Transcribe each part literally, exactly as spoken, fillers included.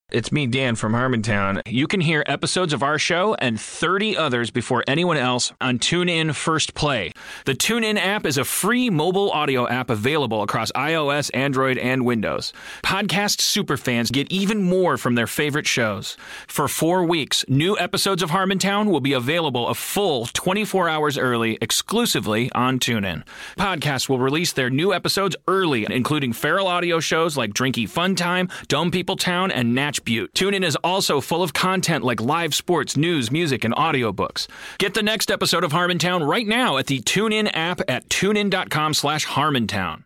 It's me, Dan, from Harmontown. You can hear episodes of our show and thirty others before anyone else on TuneIn First Play. The TuneIn app is a free mobile audio app available across iOS, Android, and Windows. Podcast superfans get even more from their favorite shows. For four weeks, new episodes of Harmontown will be available a full twenty-four hours early exclusively on TuneIn. Podcasts will release their new episodes early, including feral audio shows like Drinky Fun Time, Dumb People Town, and Natch Butte. TuneIn is also full of content like live sports, news, music, and audiobooks. Get the next episode of Harmontown right now at the TuneIn app at tunein.com slash Harmontown.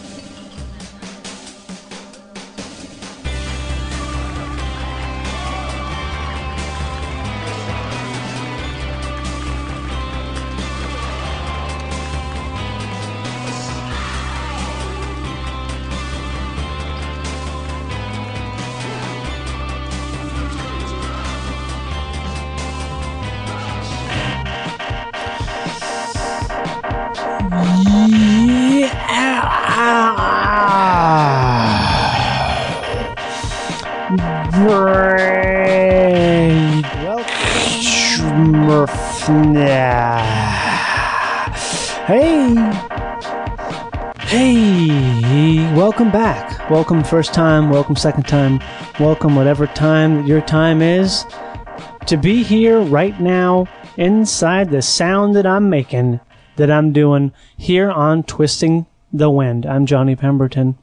Hey, hey, welcome back. Welcome first time, welcome second time, welcome whatever time your time is to be here right now inside the sound that I'm making, that I'm doing here on Twisting the Wind. I'm Johnny Pemberton.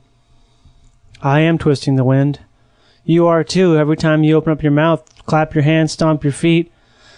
I am twisting the wind. You are too. Every time you open up your mouth, clap your hands, stomp your feet,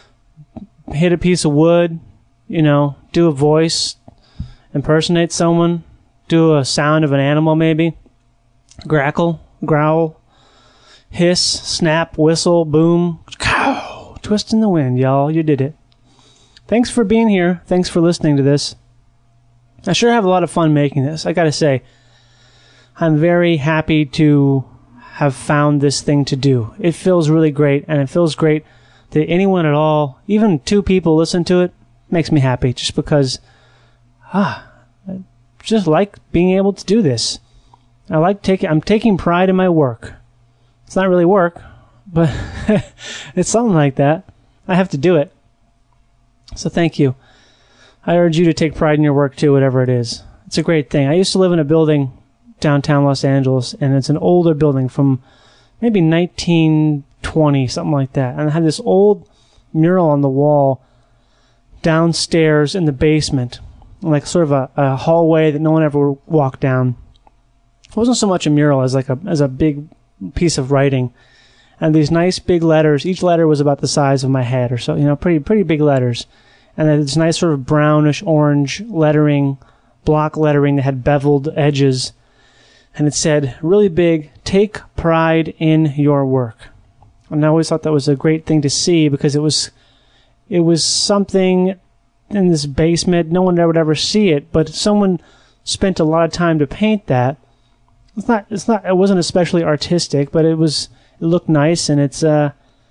hit a piece of wood, you know, do a voice, impersonate someone, do a sound of an animal maybe, grackle, growl, hiss, snap, whistle, boom, cow, twisting the wind, y'all. You did it. Thanks for being here. Thanks for listening to this. I sure have a lot of fun making this. I gotta say, I'm very happy to have found this thing to do. It feels really great, and it feels great that anyone at all, even two people, listen to it. Makes me happy, just because, ah, I just like being able to do this. I like taking, I'm taking pride in my work. It's not really work, but it's something like that. I have to do it. So thank you. I urge you to take pride in your work too, whatever it is. It's a great thing. I used to live in a building downtown Los Angeles, and it's an older building from maybe nineteen twenty, something like that. And I had this old mural on the wall downstairs in the basement, like sort of a, a hallway that no one ever walked down. It wasn't so much a mural as like a as a big piece of writing, and these nice big letters. Each letter was about the size of my head or so, you know, pretty pretty big letters. And then this nice sort of brownish orange lettering, block lettering that had beveled edges, and it said really big, "Take pride in your work." And I always thought that was a great thing to see, because it was it was something in this basement. No one would ever see it, but someone spent a lot of time to paint that. It's not it's not it wasn't especially artistic, but it was it looked nice, and it's uh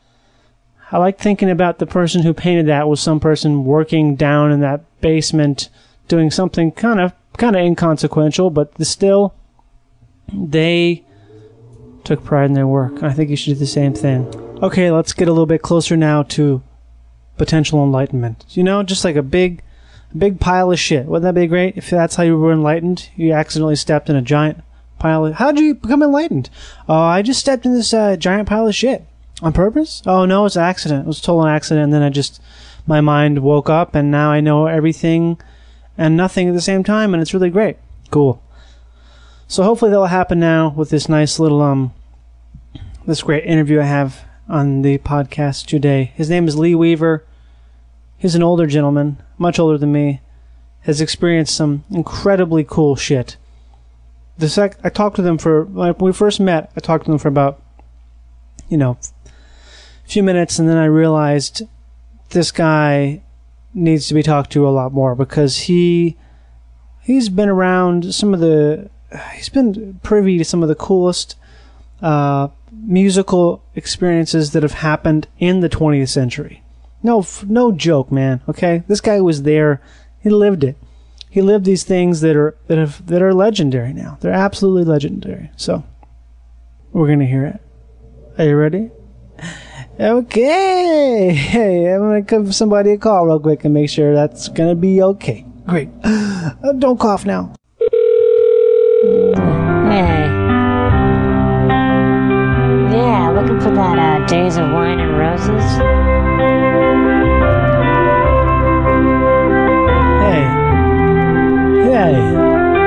I like thinking about the person who painted that was some person working down in that basement doing something kind of kind of inconsequential, but still they took pride in their work. I think you should do the same thing. Okay, let's get a little bit closer now to potential enlightenment. You know, just like a big, a big pile of shit. Wouldn't that be great if that's how you were enlightened? You accidentally stepped in a giant pile of... How did you become enlightened? Oh, I just stepped in this uh, giant pile of shit. On purpose? Oh, no, it's an accident. It was a total accident, and then I just... My mind woke up, and now I know everything and nothing at the same time, and it's really great. Cool. So hopefully that'll happen now with this nice little, um, this great interview I have on the podcast today. His name is Lee Weaver. He's an older gentleman, much older than me, has experienced some incredibly cool shit. The sec I talked to them for, when we first met, I talked to them for about, you know, a few minutes, and then I realized this guy needs to be talked to a lot more, because he, he's been around some of the, he's been privy to some of the coolest uh, musical experiences that have happened in the twentieth century. No, no joke, man. Okay, this guy was there. He lived it. He lived these things that are that have that are legendary now. They're absolutely legendary. So we're gonna hear it. Are you ready? Okay. Hey, I'm going to give somebody a call real quick and make sure that's going to be okay. Great. Uh, don't cough now. Hey. Yeah, looking for that uh, Days of Wine and Roses? Hey. Hey.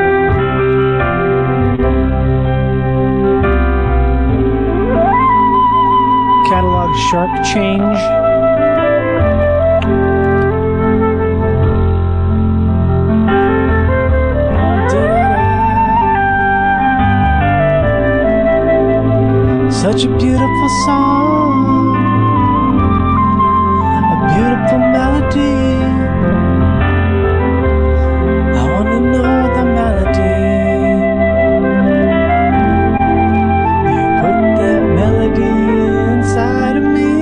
Catalog Shark Change. Such a beautiful song, a beautiful melody. I want to know the melody. You put that melody inside of me.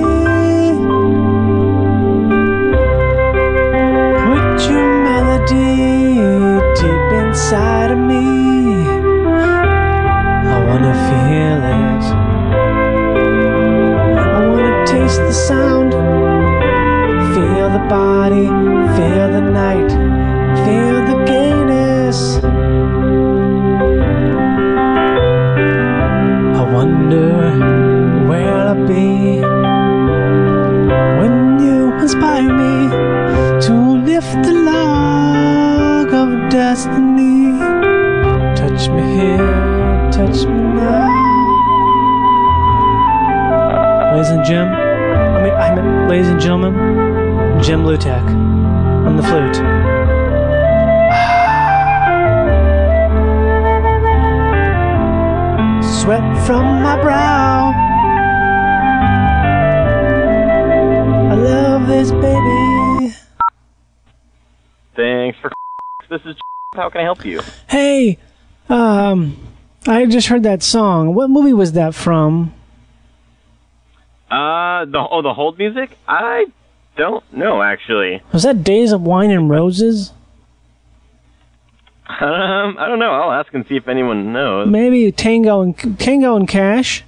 Put your melody deep inside of me. I want to feel it. Taste the sound, feel the body, feel the night, feel the gayness. I wonder where I'll be when you inspire me to lift the log of destiny. Touch me here, touch me now. Ladies and Jim, I mean, I mean, ladies and gentlemen, Jim Lutek on the flute. Sweat from my brow. I love this baby. Thanks for. This is. How can I help you? Hey, um, I just heard that song. What movie was that from? Uh, the oh, the hold music? I don't know, actually. Was that Days of Wine and Roses? Um, I don't know. I'll ask and see if anyone knows. Maybe Tango and Tango and Cash.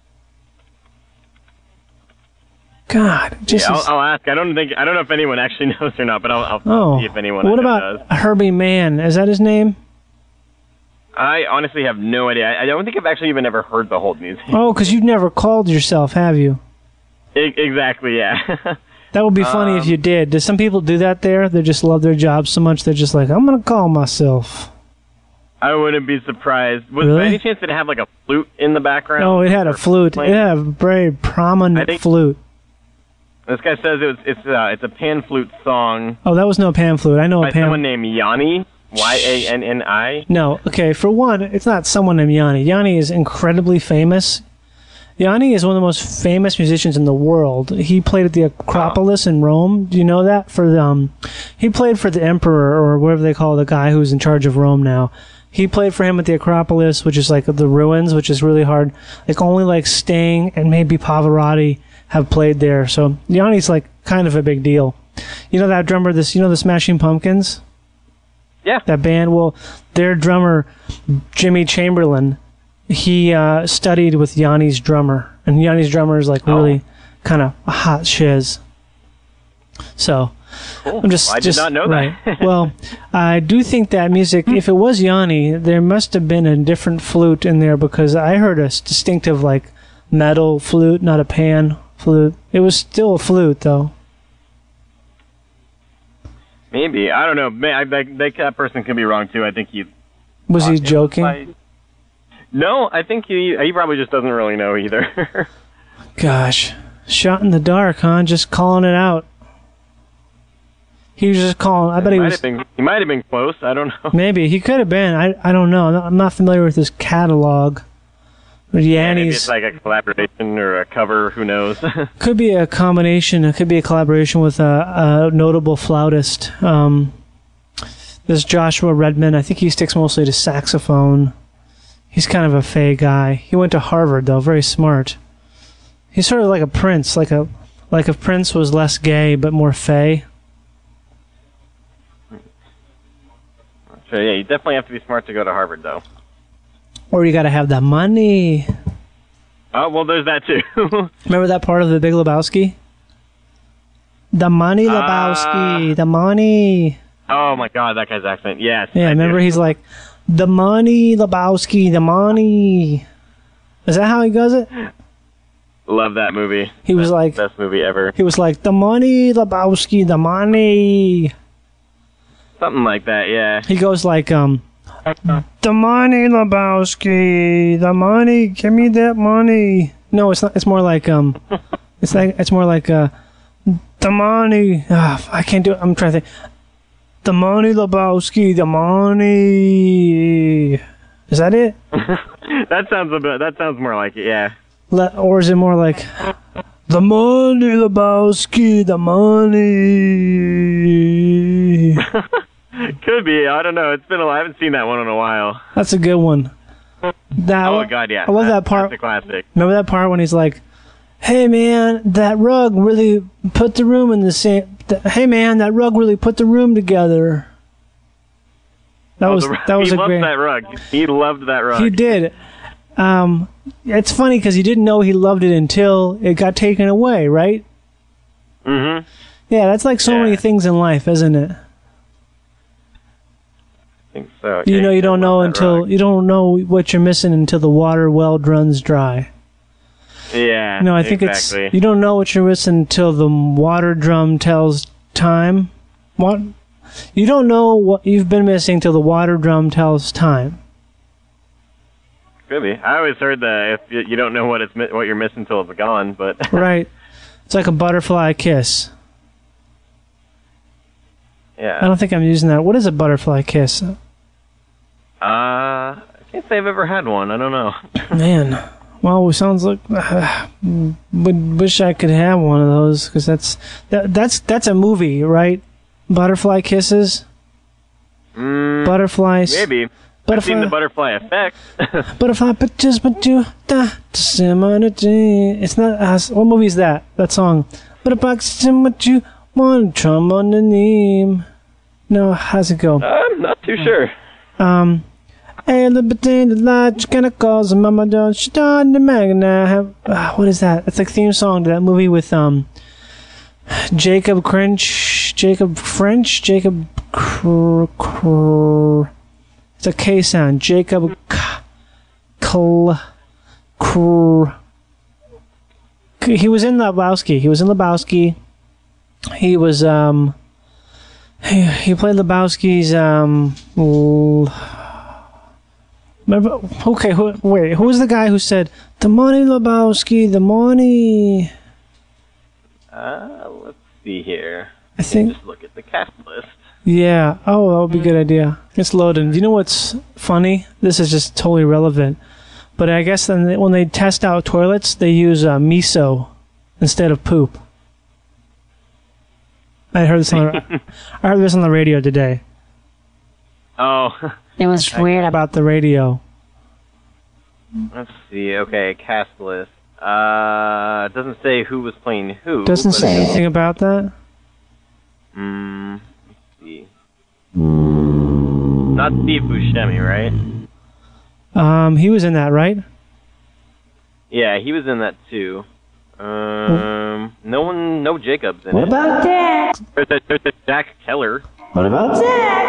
God, just yeah, I'll, I'll ask. I don't think I don't know if anyone actually knows or not, but I'll, I'll oh. see if anyone. What knows. about Herbie Mann? Is that his name? I honestly have no idea. I, I don't think I've actually even ever heard the hold music. Oh, because you've never called yourself, have you? Exactly, yeah. That would be funny um, if you did. Do some people do that there? They just love their job so much they're just like, I'm going to call myself. I wouldn't be surprised. Was really? there any chance that it had like a flute in the background? Oh, it had a flute. Playing? It had a very prominent flute. This guy says it was, it's, uh, it's a pan flute song. Oh, that was no pan flute. I know by a pan. someone named Yanni. Y A N N I? No, okay, for one, it's not someone named Yanni. Yanni is incredibly famous. Yanni is one of the most famous musicians in the world. He played at the Acropolis oh. in Rome. Do you know that? For the, um, he played for the emperor, or whatever they call the guy who's in charge of Rome now. He played for him at the Acropolis, which is like the ruins, which is really hard. Like only like Sting and maybe Pavarotti have played there. So Yanni's like kind of a big deal. You know that drummer? This you know the Smashing Pumpkins? Yeah. That band. Well, their drummer Jimmy Chamberlain. He uh, studied with Yanni's drummer, and Yanni's drummer is like really oh. kind of a hot shiz. So, cool. I'm just well, I just did not know right. that. Well, I do think that music, if it was Yanni, there must have been a different flute in there because I heard a distinctive like metal flute, not a pan flute. It was still a flute though. Maybe I don't know. May, I, that, that person could be wrong too. I think he was he joking. By, No, I think he he probably just doesn't really know either. Gosh, shot in the dark, huh? Just calling it out. He was just calling. I bet he, he was. Been, he might have been close. I don't know. Maybe he could have been. I I don't know. I'm not familiar with his catalog. But yeah, maybe it's like a collaboration or a cover. Who knows? Could be a combination. It could be a collaboration with a, a notable flautist. Um, this Joshua Redman. I think he sticks mostly to saxophone. He's kind of a fey guy. He went to Harvard, though. Very smart. He's sort of like a Prince, like a like if Prince was less gay but more fey. So yeah, you definitely have to be smart to go to Harvard, though. Or you got to have the money. Oh, well, there's that too. Remember that part of The Big Lebowski? The money, Lebowski. Uh, the money. Oh, my God, that guy's accent. Yes. Yeah, I remember do. he's like, the money, Lebowski, the money. Is that how he does it? Love that movie. He was That's like... the best movie ever. He was like, the money, Lebowski, the money. Something like that, yeah. He goes like, um... the money, Lebowski, the money, give me that money. No, it's not. It's more like um, it's like it's more like uh, the money. Ah, I can't do it. I'm trying to think. The money, Lebowski, the money. Is that it? That sounds a bit. That sounds more like it. Yeah. Le- or is it more like the money, Lebowski, the money? Could be. I don't know. It's been a while. I haven't seen that one in a while. That's a good one. That, oh, God, yeah. I love that, that part. That's a classic. Remember that part when he's like, hey, man, that rug really put the room in the same... Th- hey, man, that rug really put the room together. That oh, was the, that was he a loved great... that rug. He loved that rug. He did. Um, it's funny because he didn't know he loved it until it got taken away, right? Mm-hmm. Yeah, that's like so yeah. many things in life, isn't it? I think so. You yeah, know, you don't know that until rug. you don't know what you're missing until the water well runs dry. Yeah. No, I think exactly. it's you don't know what you're missing until the water drum tells time. What? You don't know what you've been missing till the water drum tells time. Could be. I always heard that if you, you don't know what it's mi- what you're missing until it's gone, but Right. It's like a butterfly kiss. yeah. I don't think I'm using that. What is a butterfly kiss? Uh, I can't say I've ever had one. I don't know. Man, well, it sounds like uh, would wish I could have one of those because that's that, that's that's a movie, right? Butterfly kisses, Mm, butterflies. maybe. Butterfly. I've seen the butterfly effect. Butterfly pictures, but you da It's not us. What movie is that? That song. Butterfly what you want, trombone the name. No, how's it go? I'm not too sure. Um, hey, the between the lights, kind of calls and mama don't she done the mag now have. Uh, what is that? It's like theme song to that movie with um Jacob Crinch, Jacob French, Jacob. Cr- cr- it's a K sound. Jacob. K- cl- cr- he was in Lebowski. He was in Lebowski. He was um. He, he played Lebowski's, um, l- remember, okay, who, wait, who was the guy who said, the money, Lebowski, the money? Uh, let's see here. I think, Just look at the cast list. yeah, oh, that would be a good idea. It's loading. Do you know what's funny? This is just totally irrelevant. But I guess then they, when they test out toilets, they use uh, miso instead of poop. I heard this on the, I heard this on the radio today. Oh, It was weird about About the radio. let's see. Okay, cast list. Uh, it doesn't say who was playing who. Doesn't but- say anything about that. Mm, let's see. Not Steve Buscemi, right? Um, he was in that, right? Yeah, he was in that too. Um, no one, no Jacobs in What it. about that? There's a, there's a Jack Keller. What about that?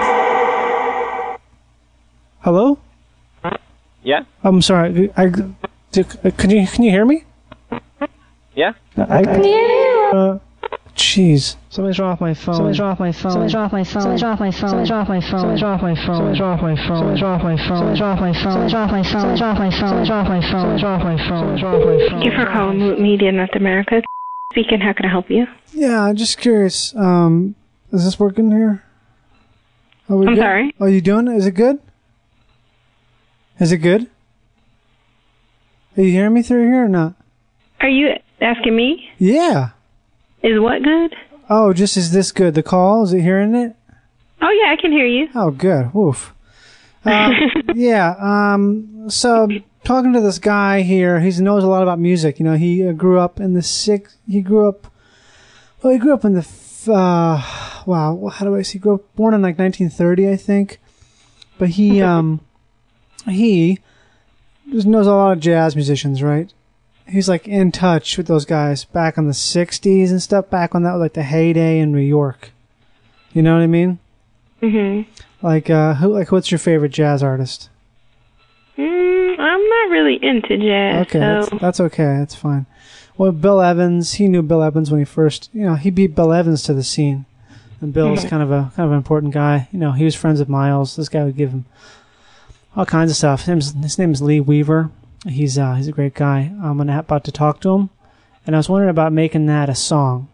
Hello? Yeah, I'm sorry. I, I can you can you hear me? yeah. I, uh, jeez. Somebody's off my phone. Somebody's off my phone. Somebody's off my phone. Somebody's off my phone. Somebody's off my phone. Somebody's off my phone. Somebody's off my phone. Somebody's off my phone. Somebody's off my phone. Somebody's off my phone. Somebody's off my phone. Somebody's off my phone. Somebody's off my phone. Somebody's off my phone. Thank you for calling Moot Media North America. Speaking, how can I help you? Yeah, I'm just curious. Um, is this working here? Are we I'm good? sorry? Are you doing it? Is it good? Is it good? Are you hearing me through here or not? Are you asking me? Yeah. Is what good? Oh, just is this good? The call? Is it hearing it? Oh, yeah, I can hear you. Oh, good. Woof. Uh, yeah. Um. So, talking to this guy here, he knows a lot about music. You know, he uh, grew up in the six. He grew up. Well, he grew up in the. f- Uh, wow. How do I say? He grew up born in like nineteen thirty, I think. But he um, he just knows a lot of jazz musicians, right? he's like in touch with those guys back in the sixties and stuff, back when that was like the heyday in New York. You know what I mean? Mhm. Like, uh, who, like, what's your favorite jazz artist? Mm, I'm not really into jazz. Okay, so. that's, that's okay. That's fine. Well, Bill Evans, he knew Bill Evans when he first, you know, he beat Bill Evans to the scene. And Bill's Mhm. kind of a kind of an important guy. You know, he was friends with Miles. This guy would give him all kinds of stuff. His name's, his name's Lee Weaver. He's uh, he's a great guy. I'm gonna about to talk to him, and I was wondering about making that a song.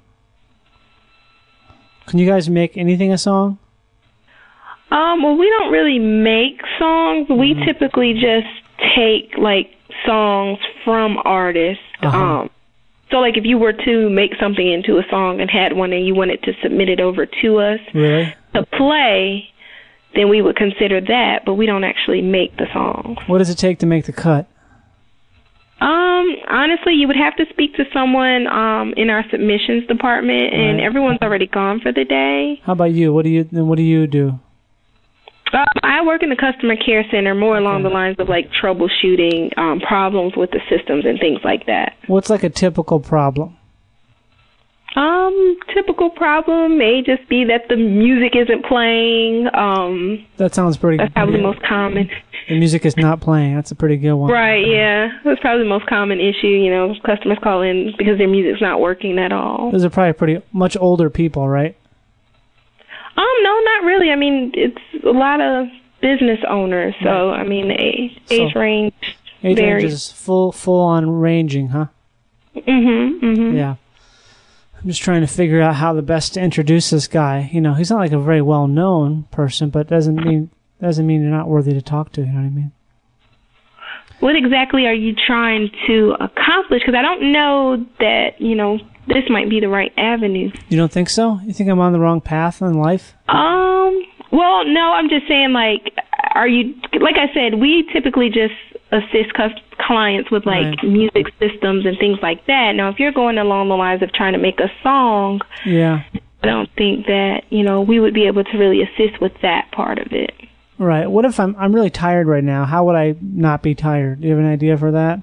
Can you guys make anything a song? Um, well, we don't really make songs. We Mhm. typically just take like songs from artists. Uh-huh. Um, so like if you were to make something into a song and had one and you wanted to submit it over to us Really? to play, then we would consider that, but we don't actually make the songs. What does it take to make the cut? Um, honestly, you would have to speak to someone um in our submissions department, and Right. everyone's already gone for the day. How about you? What do you then? What do you do? Um, I work in the customer care center, more along the lines of like troubleshooting um, problems with the systems and things like that. What's like a typical problem? Um, typical problem may just be that the music isn't playing. Um, That sounds pretty. that's probably the most common. The music is not playing. That's a pretty good one. Right, yeah. That's probably the most common issue, you know, customers call in because their music's not working at all. Those are probably pretty much older people, right? Um, no, not really. I mean, it's a lot of business owners, so, I mean, the age, age So, range Age range varies. is full, full on ranging, huh? Mm-hmm, mm-hmm. Yeah. I'm just trying to figure out how the best to introduce this guy. You know, he's not like a very well known person, but doesn't mean doesn't mean you're not worthy to talk to. You know what I mean? What exactly are you trying to accomplish? Because I don't know that, you know, this might be the right avenue. You don't think so? You think I'm on the wrong path in life? Um, well, no, I'm just saying, like, are you, like I said, we typically just assist cus- clients with, like, Right. music systems and things like that. Now, if you're going along the lines of trying to make a song, Yeah. I don't think that, you know, we would be able to really assist with that part of it. Right. What if I'm I'm really tired right now? How would I not be tired? Do you have an idea for that?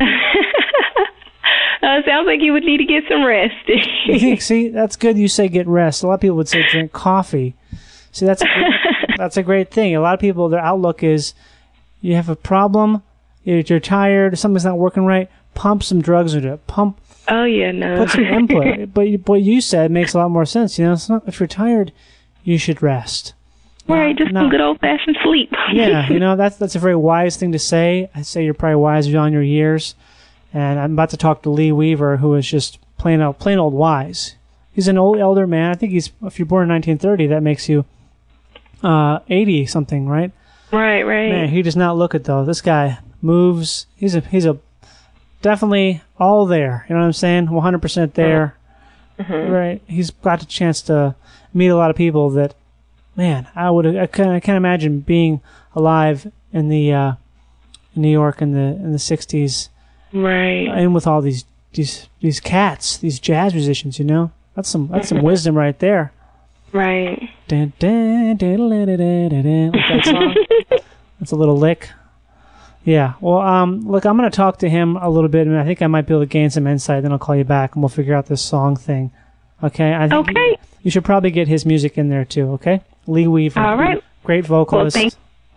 Uh, sounds like you would need to get some rest. You think, see, that's good you say get rest. A lot of people would say drink coffee. See, that's a great, that's a great thing. A lot of people, their outlook is you have a problem, you're, you're tired, something's not working right, pump some drugs into it. Pump, Oh, yeah, no. put some input. But you- what you said makes a lot more sense. You know, it's not, if you're tired, you should rest. Right, just Not- some good old-fashioned sleep. Yeah, you know, that's that's a very wise thing to say. I say you're probably wise beyond your years. And I'm about to talk to Lee Weaver, who is just plain old, plain old wise. He's an old elder man. I think he's, if you're born in nineteen thirty, that makes you uh, eighty something, right? Right, right. Man, he does not look it though. This guy moves. He's a he's a definitely all there. You know what I'm saying? one hundred percent there. Mm-hmm. Right. He's got a chance to meet a lot of people that, man, I would I can't I can't imagine being alive in the uh, New York in the in the sixties. Right. And with all these these these cats, these jazz musicians, you know, that's some that's some wisdom right there. Right. Dun, dun, dun, dun, dun, dun, dun, dun, like that song. That's a little lick. Yeah. Well, um, look, I'm gonna talk to him a little bit, and I think I might be able to gain some insight. Then I'll call you back, and we'll figure out this song thing. Okay. I think Okay. You, you should probably get his music in there too. Okay. Lee Weaver. All right. Great vocalist. Well, thank-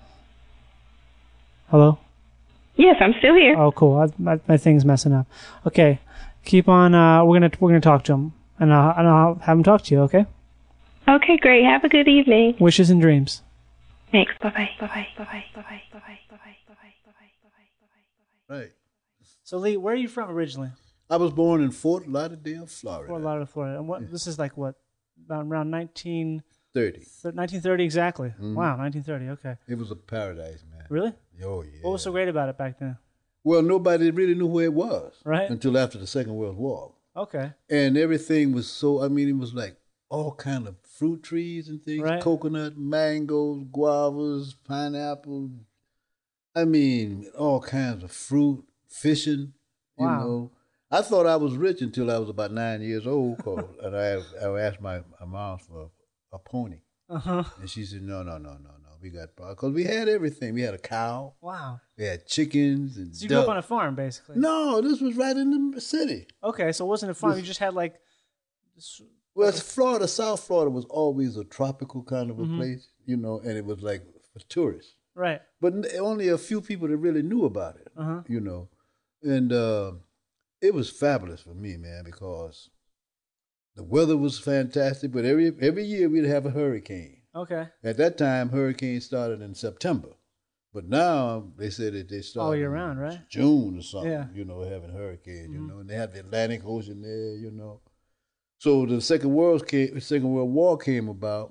Hello. Yes, I'm still here. Oh, cool. I, my, my thing's messing up. Okay, keep on. Uh, we're gonna we're gonna talk to him, and I'll, and I'll have him talk to you. Okay. Okay, great. Have a good evening. Wishes and dreams. Thanks. Bye-bye. Bye-bye. Bye-bye. Bye-bye. Bye-bye. Bye-bye. Bye-bye. Right. So Lee, where are you from originally? I was born in Fort Lauderdale, Florida. Fort Lauderdale, Florida. And what? This is like what? About around nineteen thirty. nineteen thirty exactly. Mhm. Wow, nineteen thirty. Okay. It was a paradise, man. Really? Oh, yeah. What was so great about it back then? Well, nobody really knew where it was. Right. Until after the Second World War. Okay. And everything was so, I mean, it was like all kind of fruit trees and things. Right. Coconut, mangoes, guavas, pineapple. I mean, all kinds of fruit, fishing, you Wow. know. I thought I was rich until I was about nine years old, 'cause- and I, I asked my, my mom for a pony. Uh huh. And she said, no, no, no, no, no. we got problems because we had everything. We had a cow. Wow. We had chickens and So you duck. grew up on a farm, basically. No, this was right in the city. Okay, so it wasn't a farm. You just had like. Well, it's Florida, South Florida was always a tropical kind of a Mm-hmm. place, you know, and it was like for tourists. Right. But n- only a few people that really knew about it, Uh-huh. you know. And uh, it was fabulous for me, man, because the weather was fantastic. But every every year we'd have a hurricane. Okay. At that time, hurricanes started in September. But now they said that they started All year in round, right? June or something, Yeah. you know, having hurricanes, you Mhm. know, and they have the Atlantic Ocean there, you know. So the Second World came, Second World War came about.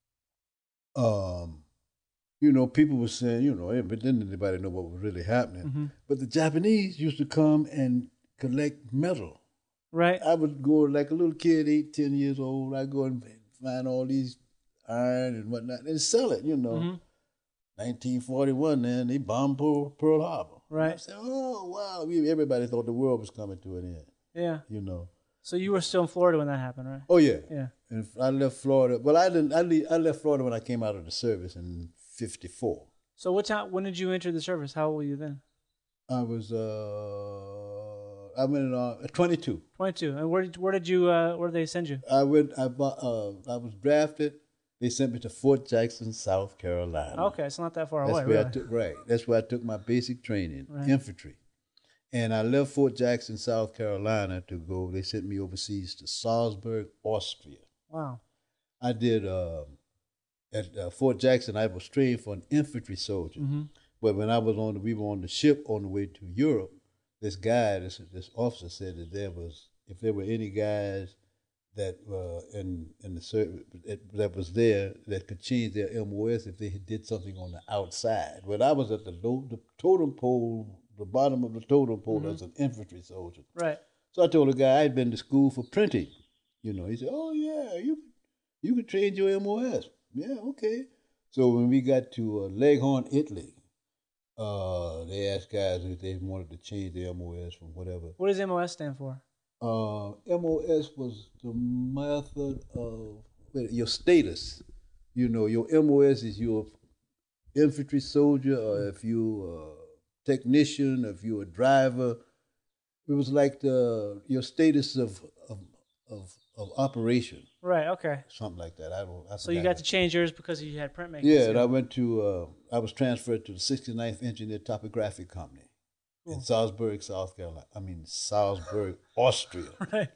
Um, you know, people were saying, you know, eh, but didn't anybody know what was really happening? Mhm. But the Japanese used to come and collect metal. Right. I would go like a little kid, eight, ten years old. I go and find all these iron and whatnot and sell it. You know, Mhm. nineteen forty-one. Then they bombed Pearl, Pearl Harbor. Right. I said, oh wow, we, everybody thought the world was coming to an end. Yeah. You know. So you were still in Florida when that happened, right? Oh yeah. Yeah. And I left Florida. Well, I didn't. I, le- I left Florida when I came out of the service in fifty-four. So what time? When did you enter the service? How old were you then? I was. Uh, I went uh, at twenty-two. Twenty-two. And where did where did you uh, where did they send you? I went. I bought, uh, I was drafted. They sent me to Fort Jackson, South Carolina. Okay, it's not that far That's away. where Really. I took right. That's where I took my basic training, Right. infantry. And I left Fort Jackson, South Carolina, to go. They sent me overseas to Salzburg, Austria. Wow. I did uh, at uh, Fort Jackson. I was trained for an infantry soldier. Mm-hmm. But when I was on, the, we were on the ship on the way to Europe. This guy, this this officer said that there was, if there were any guys that uh, in in the service that, that was there that could change their M O S if they did something on the outside. But I was at the low, the totem pole, the bottom of the totem pole Mhm. as an infantry soldier. Right. So I told the guy I'd been to school for printing. You know, he said, "Oh yeah, you you could change your M O S." Yeah, okay. So when we got to uh, Leghorn, Italy, uh, they asked guys if they wanted to change their M O S from whatever. What does M O S stand for? Uh, M O S was the method of well, your status. You know, your M O S is your infantry soldier, or if you a technician, if you're a driver. It was like the your status of of of, of operation, Right. Okay. something like that. I don't. I So you forgot got to change yours because you had printmaking. Yeah, and I went to. Uh, I was transferred to the sixty-ninth Engineer Topographic Company in Cool. Salzburg, South Carolina. I mean Salzburg, Austria. Right.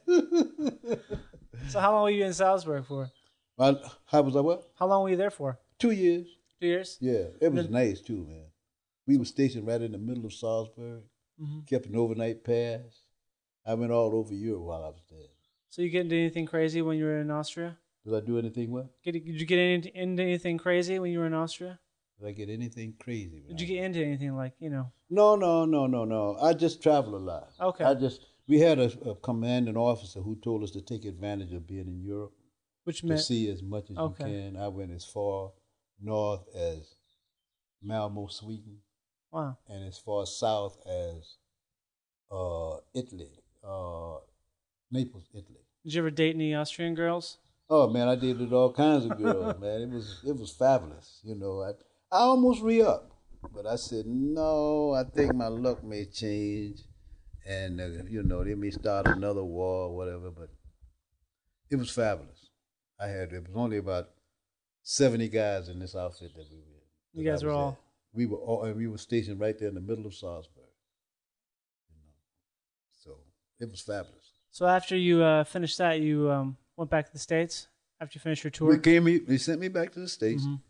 So how long were you in Salzburg for? I, how was I? What? How long were you there for? Two years. Two years. Yeah, it was Then- nice too, man. We were stationed right in the middle of Salzburg. Mhm. Kept an overnight pass. I went all over Europe while I was there. So you get into anything crazy when you were in Austria? Did I do anything well? Get, did you get into, into anything crazy when you were in Austria? Did I get anything crazy? when Did I you get into anything like you know? No, no, no, no, no. I just travel a lot. Okay. I just we had a, a commanding officer who told us to take advantage of being in Europe Which to meant see as much as Okay. you can. I went as far north as Malmo, Sweden, wow. and as far south as uh, Italy, uh, Naples, Italy. Did you ever date any Austrian girls? Oh man, I dated all kinds of girls, man. It was it was fabulous. You know, I I almost re-up, but I said no. I think my luck may change, and uh, you know they may start another war or whatever. But it was fabulous. I had it was only about seventy guys in this outfit that we were. in, You that I guys were was all- at. We were all, and we were stationed right there in the middle of Salzburg. You know, so it was fabulous. So after you uh, finished that, you um, went back to the States after you finished your tour? They came. They sent me back to the States. Mhm.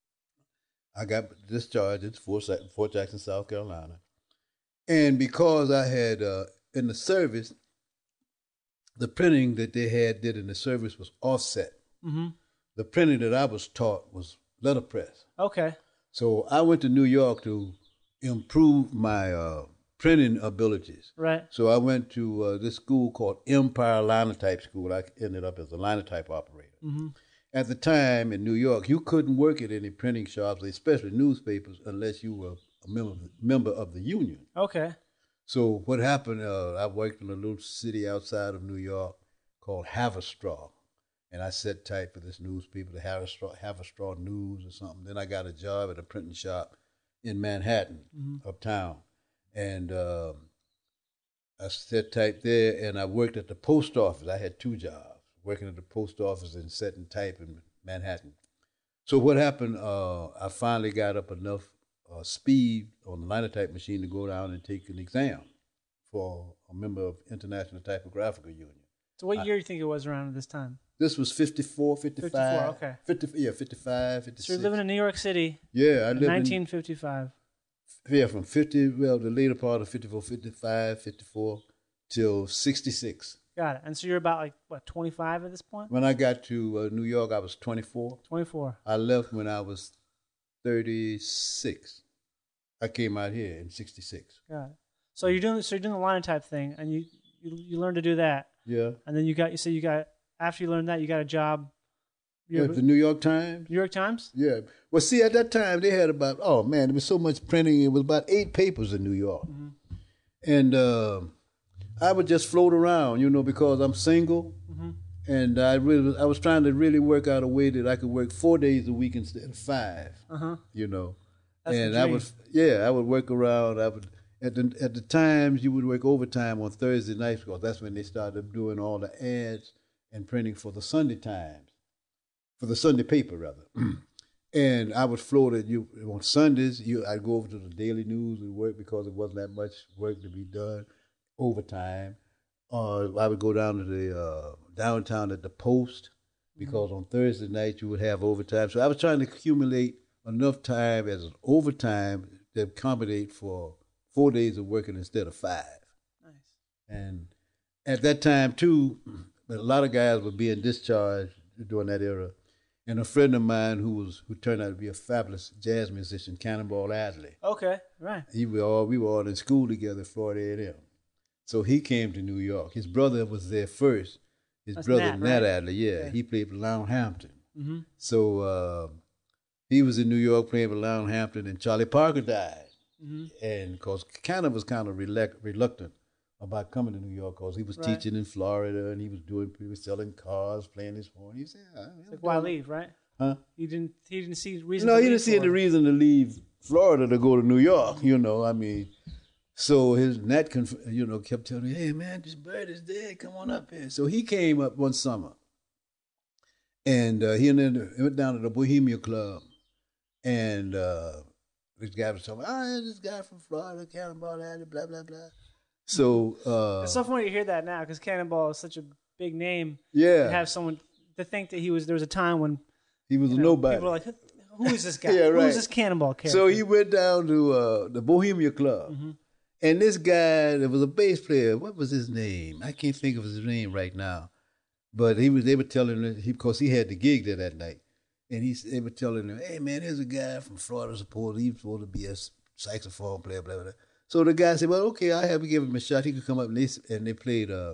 I got discharged at Fort, Sa- Fort Jackson, South Carolina, and because I had uh, in the service, the printing that they had did in the service was offset. Mm-hmm. The printing that I was taught was letterpress. Okay. So I went to New York to improve my uh, printing abilities. Right. So I went to uh, this school called Empire Linotype School. I ended up as a linotype operator. Mm-hmm. At the time in New York, you couldn't work at any printing shops, especially newspapers, unless you were a member, member of the union. Okay. So what happened, uh, I worked in a little city outside of New York called Haverstraw. and I set type for this newspaper, the Haverstraw, Haverstraw News or something. Then I got a job at a printing shop in Manhattan, mm-hmm. uptown, and um, I set type there, and I worked at the post office. I had two jobs, working at the post office and setting type in Manhattan. So what happened, uh, I finally got up enough uh, speed on the linotype machine to go down and take an exam for a member of International Typographical Union. So what I, year do you think it was around this time? This was fifty-four, fifty-five. fifty-four, okay. fifty, yeah, fifty-five, fifty-six. So you're living in New York City. Yeah, I lived in nineteen fifty-five. In, yeah, from fifty, well, the later part of fifty-four, fifty-five, fifty-four, till sixty-six. Got it. And so you're about like, what, twenty-five at this point? When I got to uh, New York, I was twenty-four. twenty-four. I left when I was thirty-six. I came out here in sixty-six. Got it. So you're doing so you're doing the linotype thing, and you, you you learned to do that. Yeah. And then you got you so you got after you learned that you got a job. Yeah, the New York Times. New York Times. Yeah. Well, see, at that time they had about oh man, there was so much printing. It was about eight papers in New York, mm-hmm. and uh, I would just float around, you know, because I'm single, mm-hmm. and I really I was trying to really work out a way that I could work four days a week instead of five. Uh-huh. You know, That's and the I dream. would yeah I would work around. I would. At the at the times you would work overtime on Thursday nights because that's when they started doing all the ads and printing for the Sunday Times, for the Sunday paper rather. And I would float it. You on Sundays, you I'd go over to the Daily News and work because it wasn't that much work to be done overtime. Or I would go down to the uh, downtown at the Post because mm-hmm. on Thursday night you would have overtime. So I was trying to accumulate enough time as an overtime to accommodate for four days of working instead of five. Nice. And at that time, too, a lot of guys were being discharged during that era. And a friend of mine who was who turned out to be a fabulous jazz musician, Cannonball Adderley. Okay, right. He were all, we were all in school together at Florida A and M. So he came to New York. His brother was there first. His That's brother, Nat, Nat right? Adderley, yeah, Yeah. He played for Lyon Hampton. Mm-hmm. So uh, he was in New York playing for Lyon Hampton, and Charlie Parker died. Mm-hmm. And because Cannon was kind of relec- reluctant about coming to New York because he was Right. teaching in Florida and he was doing, he was selling cars, playing his horn. He said, yeah, Like, why leave, right? Huh? He didn't. He didn't see reason. No, to he leave didn't see any Florida. reason to leave Florida to go to New York. You know, I mean, so his Nat, conf- you know, kept telling me, "Hey man, this bird is dead. Come on up here." So he came up one summer, and uh, he and then went down to the Bohemia Club, and uh, this guy was talking, "Oh, this guy from Florida, Cannonball Adderley, blah blah blah." So uh, It's so funny to hear that now because Cannonball is such a big name. yeah, To have someone to think that he was. There was a time when he was you a know, nobody. people were like, "Who is this guy? Yeah, Who right. is this Cannonball character?" So he went down to uh, the Bohemia Club. Mm-hmm. And this guy, there was a bass player. What was his name? I can't think of his name right now. But he was. They were telling him, because he had the gig there that night. And he, they were telling him, hey, man, there's a guy from Florida supposed he's supposed to be a saxophone player, blah, blah, blah. So the guy said, well, okay, I have to give him a shot. He could come up. And they, and they played uh,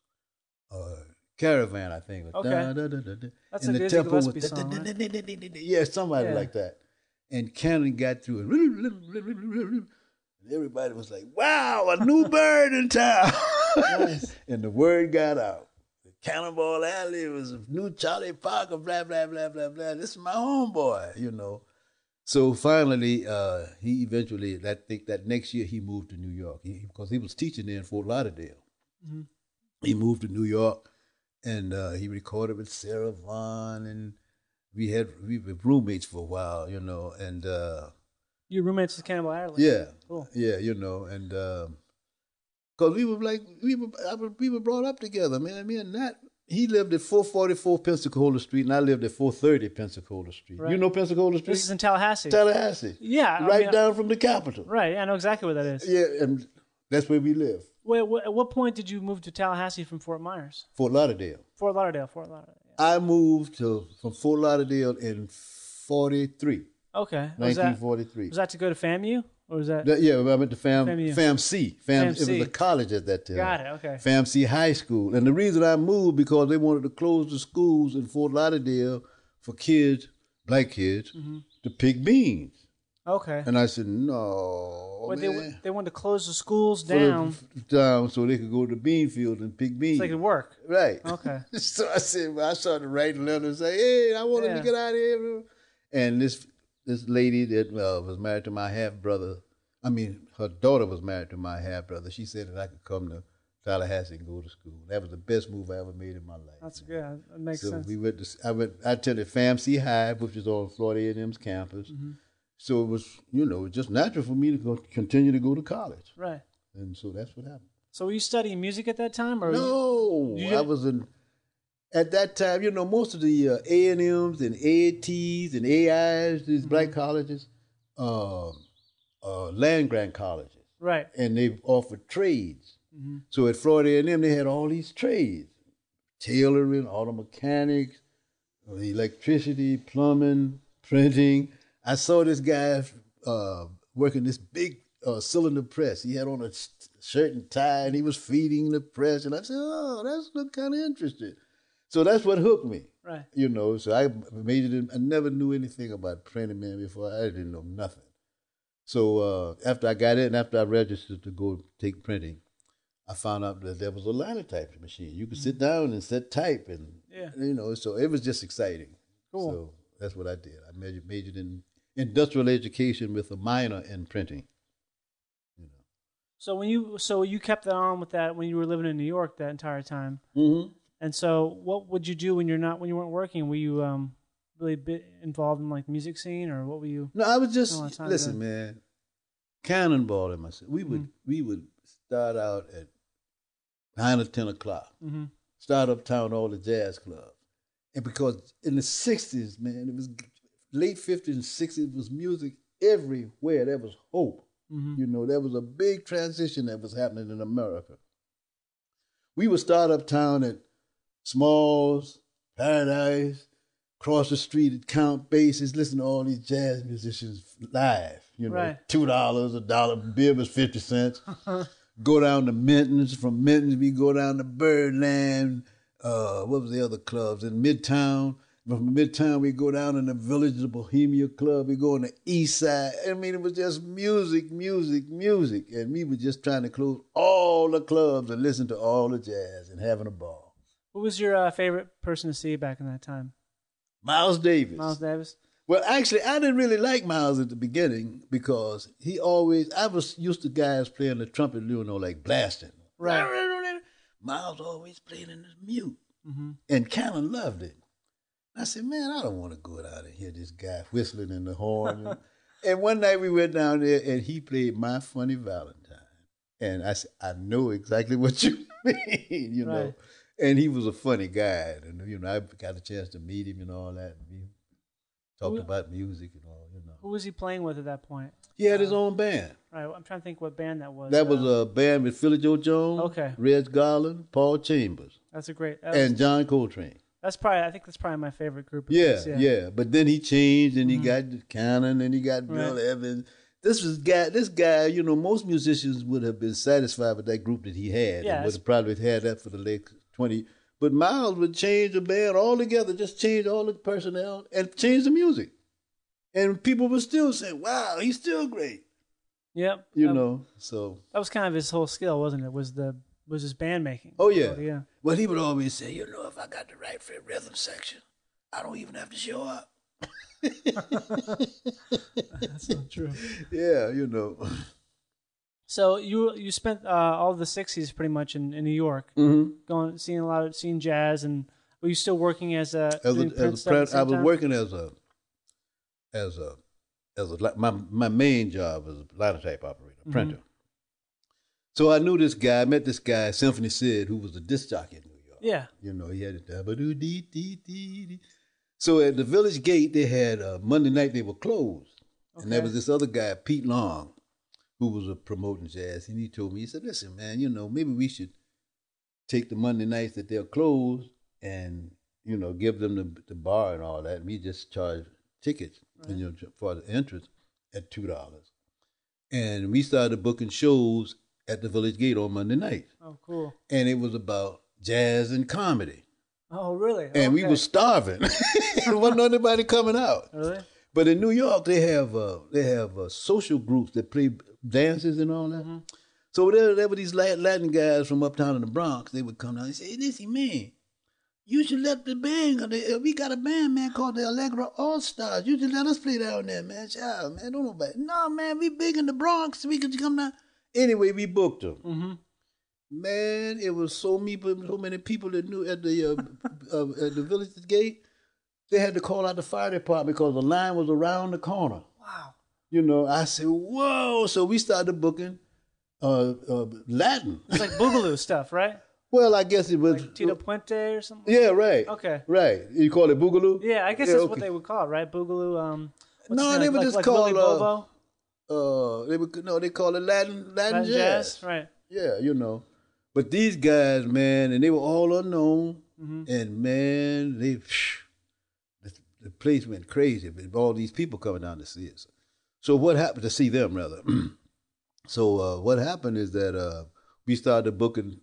uh, Caravan, I think. Okay. Da, da, da, da, da. That's and a the Dizzy tempo was Gillespie song, da, da, right? da, da, da, da, da. Yeah, somebody Yeah. like that. And Cannon got through it. And everybody was like, wow, a new bird in town. Nice. And the word got out. Cannonball Adderley was a new Charlie Parker, blah, blah, blah, blah, blah. This is my homeboy, you know. So finally, uh, he eventually, that think that next year he moved to New York he, because he was teaching there in Fort Lauderdale. Mm-hmm. He moved to New York, and uh, he recorded with Sarah Vaughan, and we had we were roommates for a while, you know, and uh, Your roommates with Cannonball Adderley. yeah, Cool. yeah, you know, and because we were like we were I was, we were brought up together, man. Me and Nat, he lived at four forty-four Pensacola Street, and I lived at four thirty Pensacola Street. Right. You know Pensacola Street? This is in Tallahassee. Tallahassee. Yeah, I right mean, down from the Capitol. Right. Yeah, I know exactly where that is. Yeah, and that's where we live. Wait, wh- at what point did you move to Tallahassee from Fort Myers? Fort Lauderdale. Fort Lauderdale. Fort Lauderdale. Yeah. I moved to from Fort Lauderdale in forty-three, Okay. Was nineteen that, forty-three. was that to go to FAMU? Or was that? That- yeah, I went to Fam FAMU. Fam C. Fam, Fam it was C. a college at that time. Got it. Okay. Fam C High School. And the reason I moved because they wanted to close the schools in Fort Lauderdale for kids, black kids, Mm-hmm. to pick beans. Okay. And I said, no, Well, man. they they wanted to close the schools For the- down down so they could go to the bean field and pick beans. so they could work. Right. Okay. So I said, well, I started writing letters and say, hey, I want them Yeah. to get out of here. And this this lady that uh, was married to my half brother, I mean, her daughter was married to my half brother. She said that I could come to Tallahassee and go to school. That was the best move I ever made in my life. That's good. That makes so sense. we went to, I went, I attended FAMC High, which was on Florida A and M's campus. Mm-hmm. So it was, you know, just natural for me to go, continue to go to college. Right. And so that's what happened. So were you studying music at that time? Or No, you, you I was in, at that time, you know, most of the uh, A and M's and A A T's and A I's, these Mm-hmm. black colleges, uh, uh, land grant colleges. Right. And they offered trades. Mm-hmm. So at Florida A and M, they had all these trades: tailoring, auto mechanics, electricity, plumbing, printing. I saw this guy uh, working this big uh, cylinder press. He had on a shirt and tie, and he was feeding the press. And I said, "Oh, that's look kind of interesting." So that's what hooked me. Right. You know, so I majored in. I never knew anything about printing, man. Before I didn't know nothing. So uh, after I got in, after I registered to go take printing, I found out that there was a linotype machine. You could sit down and set type, and Yeah. you know, so it was just exciting. Cool. So that's what I did. I majored, majored in industrial education with a minor in printing. You know. So when you so you kept that on with that when you were living in New York that entire time. Mm-hmm. And so what would you do when you're not when you weren't working? Were you um really bit involved in like the music scene, or what were you? No, I was just spend a lot of time listen, doing? man. Cannonball in myself. We would Mm-hmm. we would start out at nine or ten o'clock. Mm-hmm. Start uptown all the jazz clubs, and because in the sixties, man, it was late fifties and sixties, was music everywhere. There was hope. Mm-hmm. You know, there was a big transition that was happening in America. We would start uptown at Smalls, Paradise, cross the street at Count Basie's, listen to all these jazz musicians live. You know, Right. two dollars, a dollar, beer was fifty cents. Go down to Minton's. From Minton's, we go down to Birdland. Uh, what was the other clubs in Midtown? From Midtown, we go down in the Village, the Bohemia Club. We go on the East Side. I mean, it was just music, music, music, and we were just trying to close all the clubs and listen to all the jazz and having a ball. Who was your uh, favorite person to see back in that time? Miles Davis. Miles Davis. Well, actually, I didn't really like Miles at the beginning because he always, I was used to guys playing the trumpet, you know, like blasting. Right. Miles always playing in the mute. Mm-hmm. And Callan loved it. I said, man, I don't want to go out and hear this guy whistling in the horn. You know? And one night we went down there and he played My Funny Valentine. And I said, I know exactly what you mean, you know. Right. And he was a funny guy. And, you know, I got a chance to meet him and all that. And we talked Who- about music and all, you know. Who was he playing with at that point? He had his own band. All right, I'm trying to think what band that was. That was Uh, a band with Philly Joe Jones, Okay. Reg Garland, Paul Chambers, That's a great. That and was, John Coltrane. that's probably. I think that's probably my favorite group. Of Yeah, these, yeah, But then he changed, and he got Cannon, and he got Bill Right. Evans. This was guy. This guy, you know, most musicians would have been satisfied with that group that he had, Yeah, and would it's- have probably had that for the next twenty. But Miles would change the band altogether, just change all the personnel and change the music, and people would still say, "Wow, he's still great," Yep. you that, know. So, that was kind of his whole skill, wasn't it? Was the was his band making? oh yeah, So, yeah. Well, he would always say, "You know, if I got the right for the rhythm section, I don't even have to show up." That's not true. Yeah, you know. So you you spent uh, all of the sixties pretty much in, in New York, Mm-hmm. going seeing a lot of seeing jazz, and were you still working as a As a, doing print as a stuff at the print, I same was time? working as a, as a, as a li- my my main job was a linotype operator, Mm-hmm. printer. So I knew this guy. I met this guy, Symphony Sid, who was a disc jockey in New York. Yeah. You know, he had a da-ba-doo-dee-dee-dee-dee. So at the Village Gate, they had uh, Monday night. They were closed, and there Okay. was this other guy, Pete Long, who was a promoting jazz, and he told me, he said, "Listen, man, you know, maybe we should take the Monday nights that they're closed and, you know, give them the, the bar and all that. And we just charge tickets you know, for the entrance at two dollars. And we started booking shows at the Village Gate on Monday nights. Oh, cool. And it was about jazz and comedy. Oh, really? And we Okay. were starving. There wasn't anybody coming out. Really? But in New York, they have uh, they have uh, social groups that play dances and all that. Mm-hmm. So there, there were these Latin guys from uptown in the Bronx. They would come down and say, "Hey, listen, man, you should let the band. We got a band, man, called the Allegra All Stars. You should let us play down there, man. Child, man, don't nobody. No, man, we big in the Bronx. We could come down." Anyway, we booked them. Mm-hmm. Man, it was so many, so many people that knew at the uh, uh, at the Village Gate. They had to call out the fire department because the line was around the corner. Wow. You know, I said, whoa. So we started booking uh, uh, Latin. It's like Boogaloo stuff, right? Well, I guess it was. Like Tito Puente or something? Yeah, right. Okay. Right. You call it Boogaloo? Yeah, I guess yeah, that's okay. what they would call it, right? Boogaloo. Um, no, they like, would just like call it. Uh, uh, they would, no, they call it Latin, Latin, Latin jazz. jazz. Right. Yeah, you know. But these guys, man, and they were all unknown. Mm-hmm. And, man, they. Phew, the place went crazy with all these people coming down to see us. So what happened to see them, rather? so uh, what happened is that uh, we started booking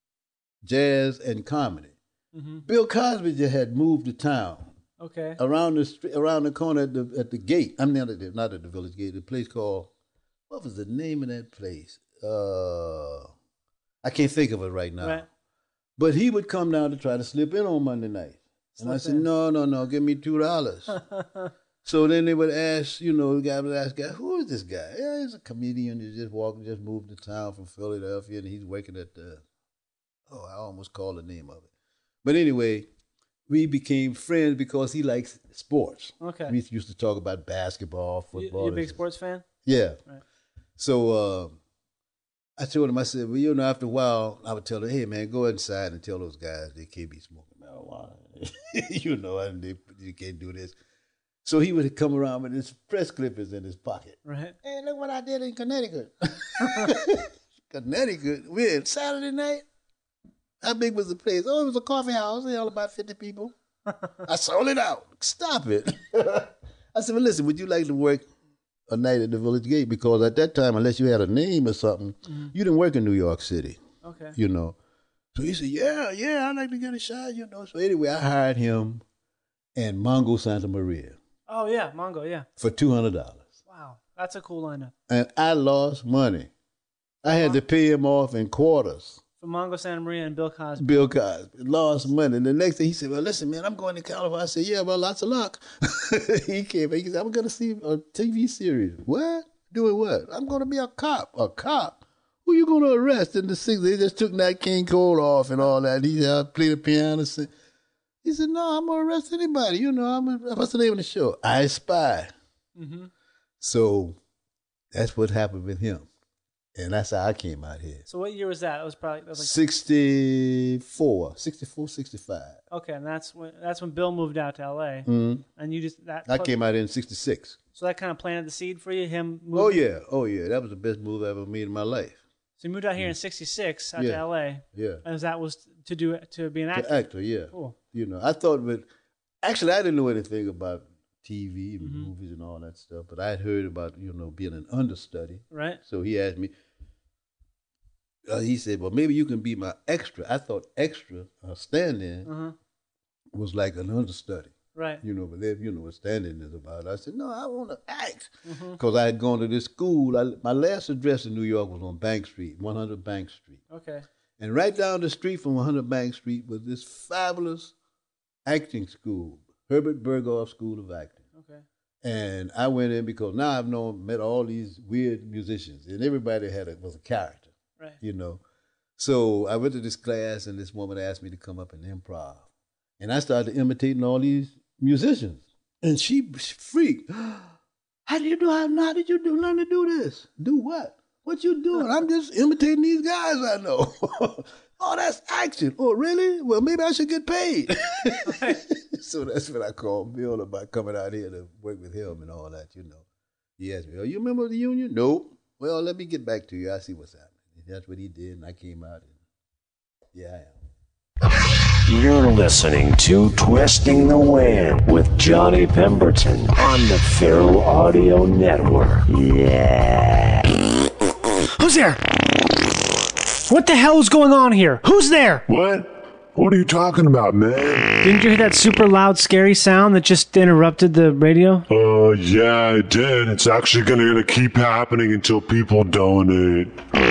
jazz and comedy. Mm-hmm. Bill Cosby just had moved to town. Okay. Around the around the corner at the at the gate. I'm not at the, not at the Village Gate. The place called, what was the name of that place? Uh, I can't think of it right now. Right. But he would come down to try to slip in on Monday night. And I said, no, no, no, give me two dollars. So then they would ask, you know, the guy would ask, guy, who is this guy? Yeah, he's a comedian who just walked, just moved to town from Philadelphia, and he's working at the, oh, I almost called the name of it. But anyway, we became friends because he likes sports. Okay. We used to talk about basketball, football. You, you a big sports fan? Yeah. Right. So uh, I told him, I said, well, you know, after a while, I would tell him, hey, man, go inside and tell those guys they can't be smoking marijuana. you know, and they, you can't do this. So he would come around with his press clippers in his pocket. Right. Hey, look what I did in Connecticut. Connecticut? We're Saturday night? How big was the place? Oh, it was a coffee house. They all about fifty people. I sold it out. Stop it. I said, well, listen, would you like to work a night at the Village Gate? Because at that time, unless you had a name or something, mm-hmm. you didn't work in New York City. Okay. You know. So he said, yeah, yeah, I'd like to get a shot, you know. So anyway, I hired him and Mongo Santa Maria. Oh, yeah, Mongo, yeah. For two hundred dollars. Wow, that's a cool lineup. And I lost money. I had to pay him off in quarters. For Mongo Santa Maria and Bill Cosby. Bill Cosby. Lost money. And the next day he said, well, listen, man, I'm going to California. I said, yeah, well, lots of luck. He came back. He said, I'm going to see a T V series. What? Doing what? I'm going to be a cop. A cop? Who you going to arrest in the sixties? They just took Nat King Cole off and all that. He uh, played the piano. He said, no, I'm going to arrest anybody. You know, I'm a, what's the name of the show? I Spy. Mm-hmm. So that's what happened with him. And that's how I came out here. So what year was that? It was probably that was like sixty-four, sixty-four, sixty-five. Okay, and that's when that's when Bill moved out to L A. Mm-hmm. And you just that. I came out here in sixty-six. So that kind of planted the seed for you. Him. Moving? Oh yeah, oh yeah. That was the best move I ever made in my life. So you moved out here mm-hmm. in sixty-six out yeah. to L A. Yeah. And that was to do to be an actor. To actor, yeah. Cool. You know, I thought, but actually, I didn't know anything about T V and mm-hmm. movies and all that stuff. But I had heard about you know being an understudy. Right. So he asked me. Uh, he said, well, maybe you can be my extra. I thought extra, uh, stand-in, uh-huh. was like an understudy. Right. You know, but if you know what stand-in is about. I said, no, I want to act. Because mm-hmm. I had gone to this school. I, my last address in New York was on Bank Street, one hundred Bank Street. Okay. And right down the street from one hundred Bank Street was this fabulous acting school, Herbert Berghoff School of Acting. Okay. And I went in because now I've known, met all these weird musicians, and everybody had a, was a character. Right. You know, so I went to this class and this woman asked me to come up and improv. And I started imitating all these musicians. And she freaked. How do you do? How, how did you do? Learn to do this? Do what? What you doing? I'm just imitating these guys I know. Oh, that's action. Oh, really? Well, maybe I should get paid. So that's what I called Bill about coming out here to work with him and all that, you know. He asked me, oh, you remember the union? Nope. Well, let me get back to you. I see what's happening. That's what he did, and I came out, and yeah, I am. You're listening to Twisting the Wind with Johnny Pemberton on the Feral Audio Network. Yeah. Who's there? What the hell is going on here? Who's there? What? What are you talking about, man? Didn't you hear that super loud, scary sound that just interrupted the radio? Uh, Uh, yeah, it did. It's actually gonna, gonna keep happening until people donate.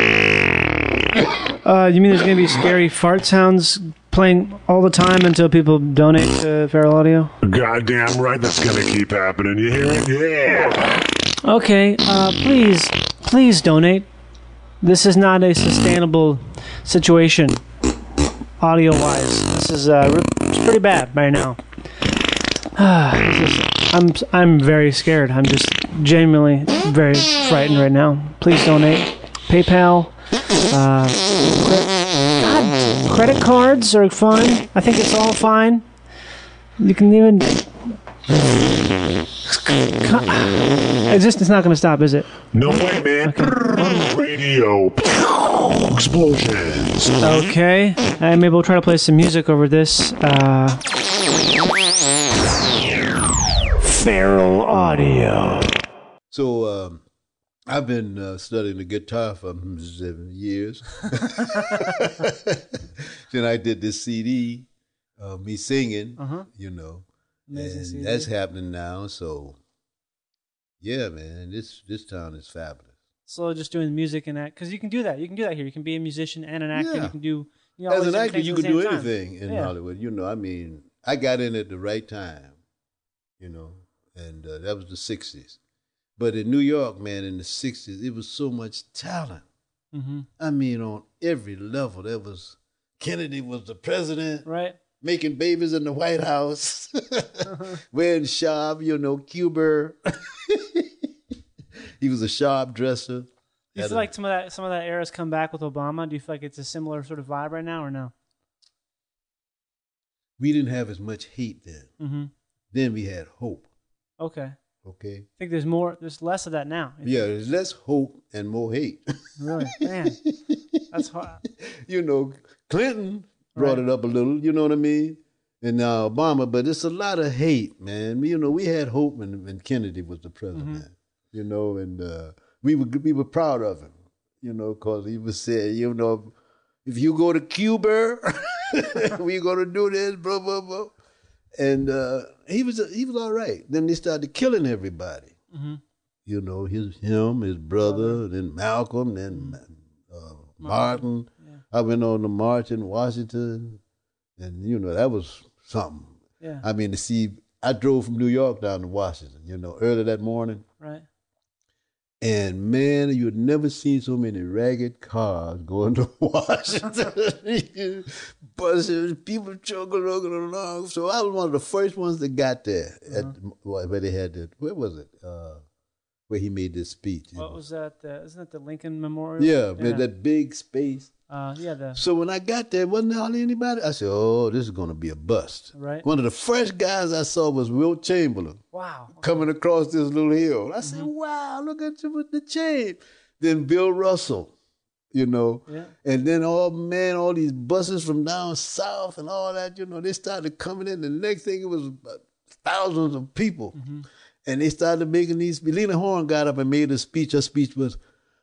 Uh, you mean there's going to be scary fart sounds playing all the time until people donate to Feral Audio? Goddamn right, that's gonna keep happening. You hear it? Yeah. Okay, uh, please, please donate. This is not a sustainable situation, audio-wise. This is uh, it's pretty bad right now. This is, I'm I'm very scared. I'm just genuinely very frightened right now. Please donate. PayPal. Uh, cre- God, credit cards are fine. I think it's all fine. You can even. It's just it's not going to stop, is it? No way, man. Okay. Radio. Explosions. Okay. And maybe we'll try to play some music over this. Uh, Feral Audio. So, um, I've been uh, studying the guitar for seven years. Then I did this C D, uh, me singing, Uh-huh. you know, Amazing and C D. that's happening now. So, yeah, man, this this town is fabulous. So just doing music and that, because you can do that. You can do that here. You can be a musician and an actor. Yeah. You can do. You know, all As these an different actor, things you at the can do same time. anything in Yeah. Hollywood. You know, I mean, I got in at the right time, you know, and uh, that was the sixties. But in New York, man, in the sixties, it was so much talent. Mm-hmm. I mean, on every level, there was Kennedy was the president, Right. making babies in the White House, wearing sharp, you know, Cuber. He was a sharp dresser. Do you Had feel a- like some of that some of that era's come back with Obama? Do you feel like it's a similar sort of vibe right now, or no? we didn't have as much hate then. Mm-hmm. Then we had hope. Okay. Okay. I think there's more. There's less of that now. Yeah, there's less hope and more hate. Really, man, that's hard. You know, Clinton brought Right. it up a little, you know what I mean? And now Obama, but it's a lot of hate, man. You know, we had hope when, when Kennedy was the president, Mm-hmm. you know, and uh, we were we were proud of him, you know, because he was saying, you know, if you go to Cuba, we're going to do this, blah, blah, blah. And uh, he was he was all right. Then they started killing everybody. Mm-hmm. You know, his him, his brother, then Malcolm, then uh, Martin. Yeah. I went on the march in Washington, and you know that was something. Yeah. I mean, to see, I drove from New York down to Washington, you know, early that morning, Right. and man, you had never seen so many ragged cars going to Washington. Buses, people chugging along. So I was one of the first ones that got there at where they had the, where was it? Uh, where he made this speech. you What know. was that? Uh, isn't that the Lincoln Memorial? Yeah, but that big space. Uh, yeah. The So when I got there, wasn't hardly anybody. I said, "Oh, this is going to be a bust." Right. One of the first guys I saw was Wilt Chamberlain wow. coming across this little hill. I said, "Wow, look at you with the chain." Then Bill Russell, you know, Yeah. and then all man, all these buses from down south and all that, you know, they started coming in. The next thing it was about thousands of people, Mm-hmm. and they started making these. Lena Horne got up and made a speech. Her speech was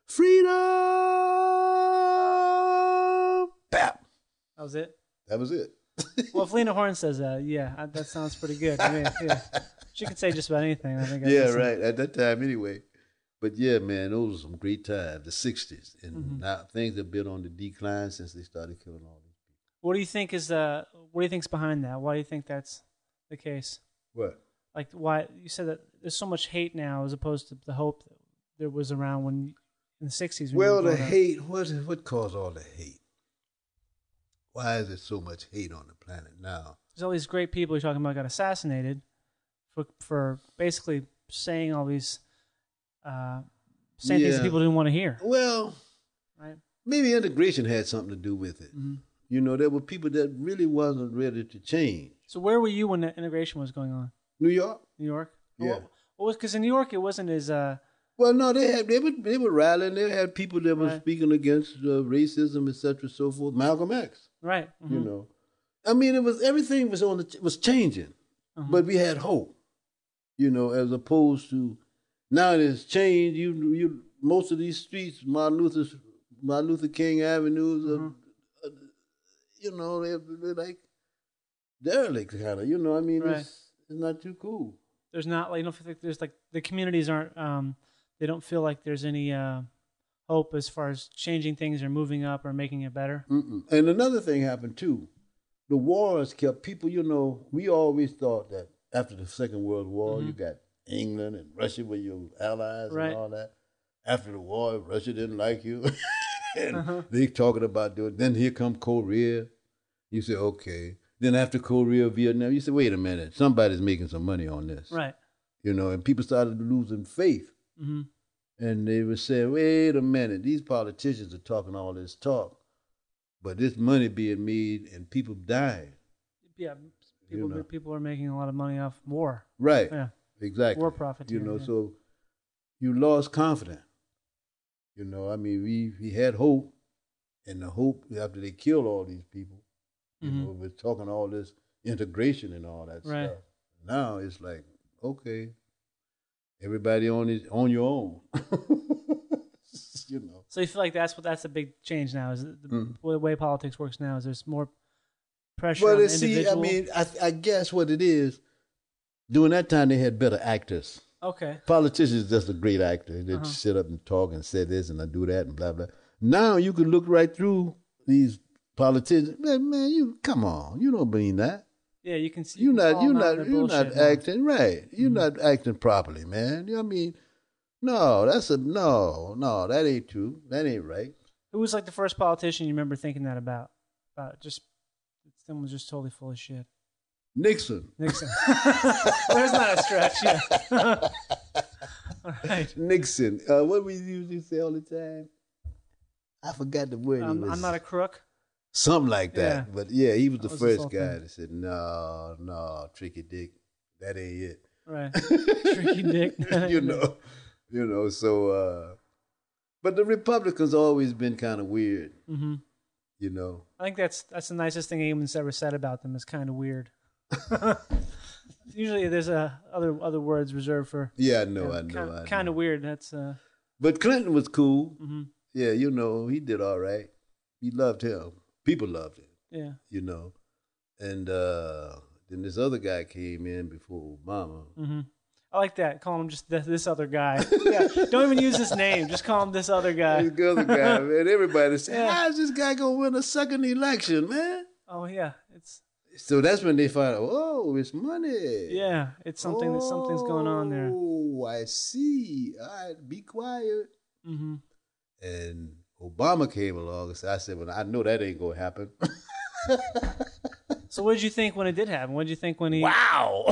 freedom. Bap. That was it. That was it. Well, if Lena Horne says that, yeah, I- that sounds pretty good. I mean, yeah. She can say just about anything. I think. I Yeah, listen. right. At that time, anyway. But yeah, man, those were some great times. The sixties, and Mm-hmm. now things have been on the decline since they started killing all these people. What do you think is uh? What do you think's behind that? Why do you think that's the case? What? Like, why you said that there's so much hate now as opposed to the hope that there was around when in the sixties. when you Well, were the growing up? hate. What what caused all the hate? Why is there so much hate on the planet now? There's all these great people you're talking about got assassinated for for basically saying all these uh, saying things that Yeah. people didn't want to hear. Well, Right. maybe integration had something to do with it. Mm-hmm. You know, there were people that really wasn't ready to change. So where were you when the integration was going on? New York. New York. Yeah. What, what was because in New York it wasn't as uh. Well, no, they had they were they were rallying. They had people that were Right. speaking against uh, racism, et cetera, so forth. Malcolm X. Right. You mhm. know, I mean, it was everything was on the was changing, Uh-huh. but we had hope. You know, as opposed to now it's changed. You you most of these streets, Martin Luther Martin Luther King avenues, are, Uh-huh. are, you know, they're, they're like derelict kind of. You know, I mean, Right. it's it's not too cool. there's not like you don't feel like there's like the communities aren't um they don't feel like there's any uh, hope as far as changing things or moving up or making it better. Mm-mm. And another thing happened too. The wars kept people. You know, we always thought that after the Second World War, Mhm. you got England and Russia were your allies Right. and all that. After the war, Russia didn't like you, and Uh-huh. they talking about doing. Then here come Korea. You say okay. Then after Korea, Vietnam, you say, wait a minute, somebody's making some money on this, Right. you know. And people started losing faith, hmm and they were saying, wait a minute, these politicians are talking all this talk, but this money being made and people dying. Yeah. People know. people are making a lot of money off war. Right. Yeah. Exactly. War You profiteering. know, yeah. so you lost confidence. You know, I mean, we, we had hope, and the hope after they killed all these people, you Mhm. know, we're talking all this integration and all that Right. stuff. Now it's like, okay, everybody on his, on your own. You know. So you feel like that's what that's a big change now is the, the Mhm. way- way politics works now is there's more pressure Well, on the see, I individual. mean, I, I guess what it is, during that time they had better actors. Okay. Politicians just a great actor. They Uh-huh. just sit up and talk and say this and I do that and blah blah. Now you can look right through these politicians. Man, man, you come on, you don't mean that. Yeah, you can see. You're you can not, call you're them out not, on their you're not bullshit now. acting right. You're Mhm. not acting properly, man. You know what I mean? No, that's a no, no, that ain't true. That ain't right. Who was like the first politician you remember thinking that about? About just someone was just totally full of shit. Nixon. Nixon. There's not a stretch. Yeah. All right. Nixon. Uh, what we usually say all the time? I forgot the word. he Um, was. I'm not a crook. Something like that. Yeah. But yeah, he was That the was his first whole guy thing. that said, no, no, Tricky Dick, that ain't it. Right. Tricky Dick. you know, you know, so, uh, but the Republicans always been kind of weird, hmm you know. I think that's that's the nicest thing anyone's ever said about them. Is kind of weird. Usually, there's a other other words reserved for. Yeah, I know, yeah, I know, kind, I know. kind of weird. That's uh. But Clinton was cool. hmm Yeah, you know, he did all right. He loved him. People loved him, Yeah. you know. And uh, then this other guy came in before Obama. hmm I like that. Call him just this, this other guy. Yeah. Don't even use his name. Just call him this other guy. This other guy, man. Everybody said, Yeah. how's this guy going to win a second election, man? Oh yeah, it's So that's when they find out, oh, it's money. yeah, it's something that something's going on there. Oh, I see. All right, be quiet. hmm And Obama came along, so I said, well, I know that ain't going to happen. So what did you think when it did happen? What did you think when he? Wow.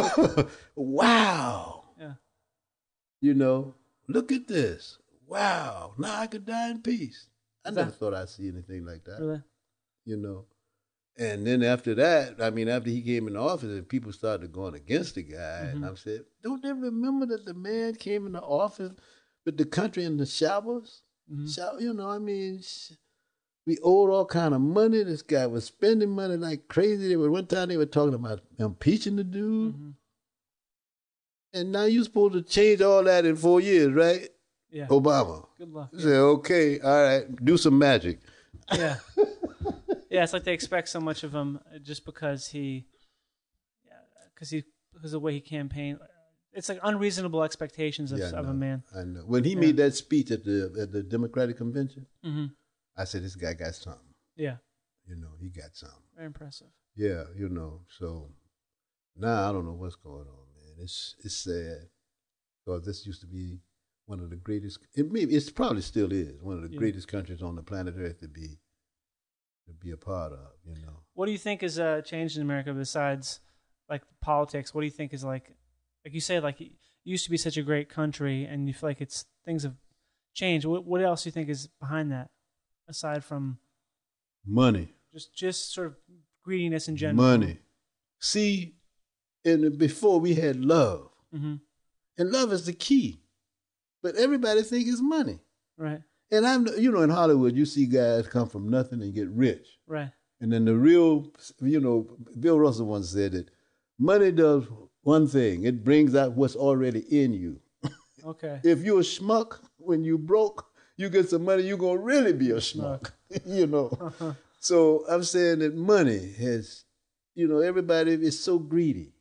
Wow. Yeah. You know, look at this. Wow. Now I could die in peace. I Is never that- thought I'd see anything like that. Really? You know. And then after that, I mean, after he came in office and people started going against the guy, and Mhm. I said, don't they remember that the man came into office with the country in the showers? Mhm. Shower, you know, I mean, sh- we owed all kind of money. This guy was spending money like crazy. They were, one time they were talking about impeaching the dude. Mhm. And now you're supposed to change all that in four years, right? Yeah. Obama. Good luck. You say, okay, all right, do some magic. Yeah. Yeah, it's like they expect so much of him just because he, yeah, because he because of the way he campaigned. It's like unreasonable expectations of, Yeah, I of know. a man. I know. When he Yeah. made that speech at the at the Democratic convention, hmm I said, this guy got something. Yeah, You know, he got something. very impressive. Yeah, you know. So now I don't know what's going on, man. It's it's sad because this used to be one of the greatest. It maybe it's probably still is one of the Yeah. greatest countries on the planet Earth to be to be a part of. You know. What do you think has uh, changed in America besides like politics? What do you think is like, like you say, like it used to be such a great country, and you feel like it's things have changed. What, what else do you think is behind that, aside from Money. just just sort of greediness in general? Money. See, in the, before we had love, hmm and love is the key, but everybody think it's money. Right. And I'm, you know, in Hollywood, you see guys come from nothing and get rich. Right. And then the real, you know, Bill Russell once said that money does one thing. It brings out what's already in you. Okay. If you're a schmuck, when you broke, you get some money, you're going to really be a schmuck, you know. So I'm saying that money has, you know, everybody is so greedy.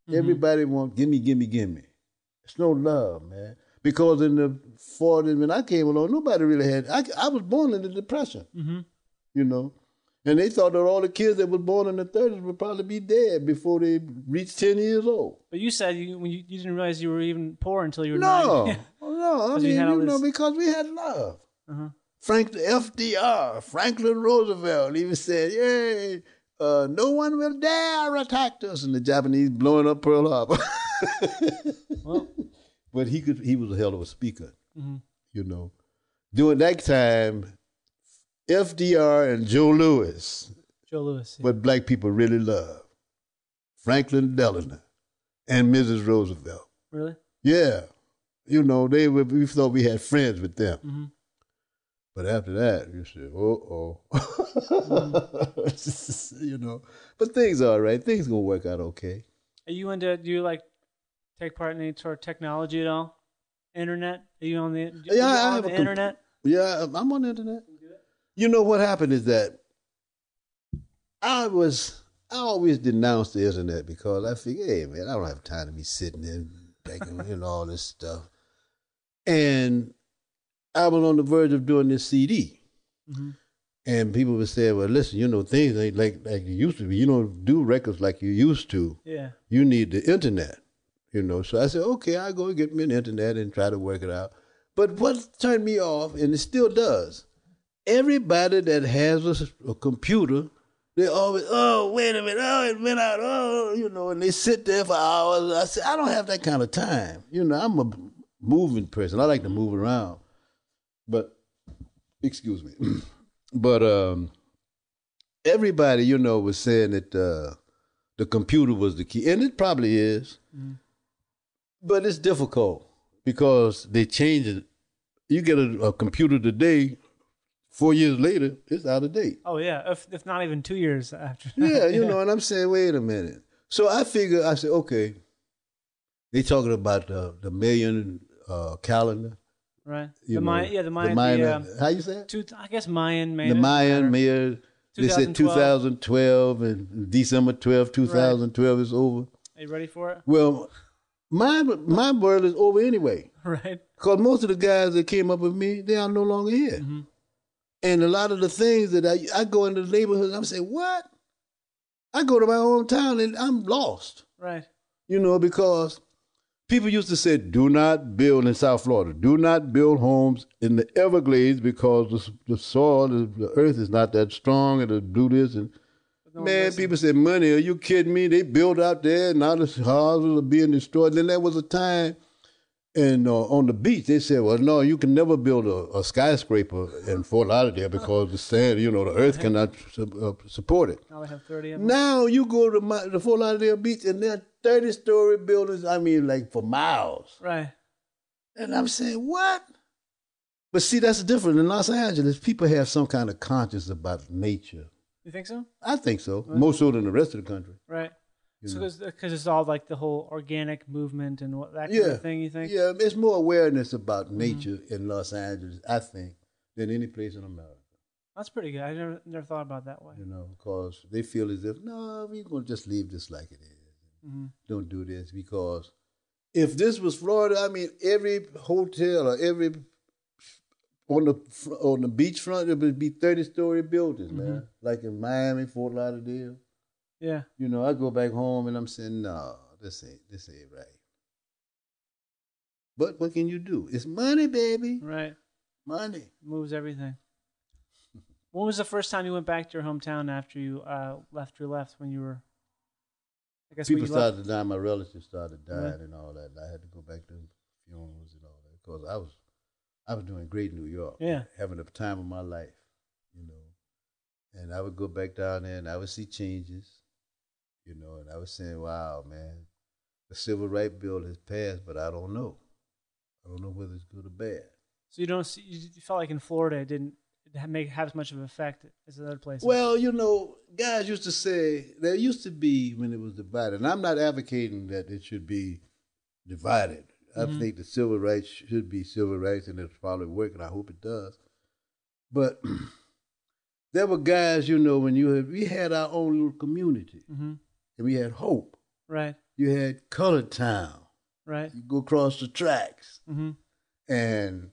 Mm-hmm. Everybody want gimme, gimme, gimme. It's no love, man. Because in the forties, when I came along, nobody really had. I, I was born in the Depression, mm-hmm. you know, and they thought that all the kids that was born in the thirties would probably be dead before they reached ten years old. But you said you when you, you didn't realize you were even poor until you were no, nine. no. I mean, you, you know, because we had love. Uh-huh. Frank, F D R, Franklin Roosevelt even said, "Yay, uh, no one will dare attack us," and the Japanese blowing up Pearl Harbor. Well. But he could. He was a hell of a speaker, mm-hmm. you know. During that time, F D R and Joe Louis, Joe Louis, yeah. what black people really love, Franklin Delano, and Missus Roosevelt. Really? Yeah, you know they were. We thought we had friends with them, mm-hmm. but after that, you said, "Oh, oh," mm-hmm. you know. But things are all right. Things gonna work out okay. Are you into? Do you like? Take part in any sort of technology at all? Internet? Are you on the, yeah, on I have the a internet? Comp- yeah, I'm on the internet. You know what happened is that I was I always denounced the internet because I figured, hey man, I don't have time to be sitting there banking and all this stuff. And I was on the verge of doing this C D. Mm-hmm. And people would say, well, listen, you know, things ain't like like you used to be. You don't do records like you used to. Yeah. You need the internet. You know, so I said, okay, I'll go get me an internet and try to work it out. But what turned me off, and it still does, everybody that has a, a computer, they always, oh, wait a minute, oh, it went out, oh, you know, and they sit there for hours. I said, I don't have that kind of time. You know, I'm a moving person. I like to move around. But, excuse me. but um, everybody, you know, was saying that uh, the computer was the key, and it probably is. Mm-hmm. But it's difficult because they change it. You get a, a computer today, four years later, it's out of date. Oh, yeah, if, if not even two years after. Yeah, you know, and I'm saying, wait a minute. So I figure, I said, okay, they talking about the, the million uh, calendar. Right. The Mayan, yeah, the Mayan. The Mayan the, uh, how you say it? Two, I guess Mayan. Made the it, Mayan, Mayan. They said two thousand twelve and December twelfth, two thousand twelve right. is over. Are you ready for it? Well, My my world is over anyway. Right. Because most of the guys that came up with me, they are no longer here. Mm-hmm. And a lot of the things that I I go into the neighborhoods, I'm saying, what? I go to my hometown and I'm lost. Right. You know, because people used to say, do not build in South Florida. Do not build homes in the Everglades because the, the soil, the, the earth is not that strong and to do this and No Man, people say, money, are you kidding me? They built out there, and now the houses are being destroyed. Then there was a time and uh, on the beach, they said, well, no, you can never build a, a skyscraper in Fort Lauderdale because the sand, you know, the earth cannot su- uh, support it. Now they have thirty of them. Now you go to my, the Fort Lauderdale beach, and there are thirty-story buildings, I mean, like for miles. Right. And I'm saying, what? But see, that's different. In Los Angeles, people have some kind of conscience about nature. You think so? I think so. Right. More so than the rest of the country. Right. You so because it's all like the whole organic movement and what that kind yeah. of thing, you think? Yeah, it's more awareness about nature mm-hmm. in Los Angeles, I think, than any place in America. That's pretty good. I never never thought about it that way. You know, because they feel as if, no, we're going to just leave this like it is. Mm-hmm. Don't do this. Because if this was Florida, I mean, every hotel or every on the on the beachfront, it would be thirty-story buildings, mm-hmm. man. Like in Miami, Fort Lauderdale. Yeah. You know, I go back home and I'm saying, no, this ain't this ain't right. But what can you do? It's money, baby. Right. Money. Moves everything. When was the first time you went back to your hometown after you uh, left your left when you were I guess people when you started left? to die, my relatives started dying Right. and all that. I had to go back to funerals and all that. Because I was I was doing great in New York. Yeah. Having the time of my life, you know. And I would go back down there and I would see changes. You know, and I was saying, wow, man, the civil rights bill has passed, but I don't know. I don't know whether it's good or bad. So you don't see, you felt like in Florida it didn't make have as much of an effect as other places? Well, you know, guys used to say, there used to be when it was divided, and I'm not advocating that it should be divided. Mm-hmm. I think the civil rights should be civil rights, and it's probably working. I hope it does. But there were guys, you know, when you had, we had our own little community. Mm-hmm. And we had hope. Right. You had Colored Town. Right. You go across the tracks. Mm-hmm. And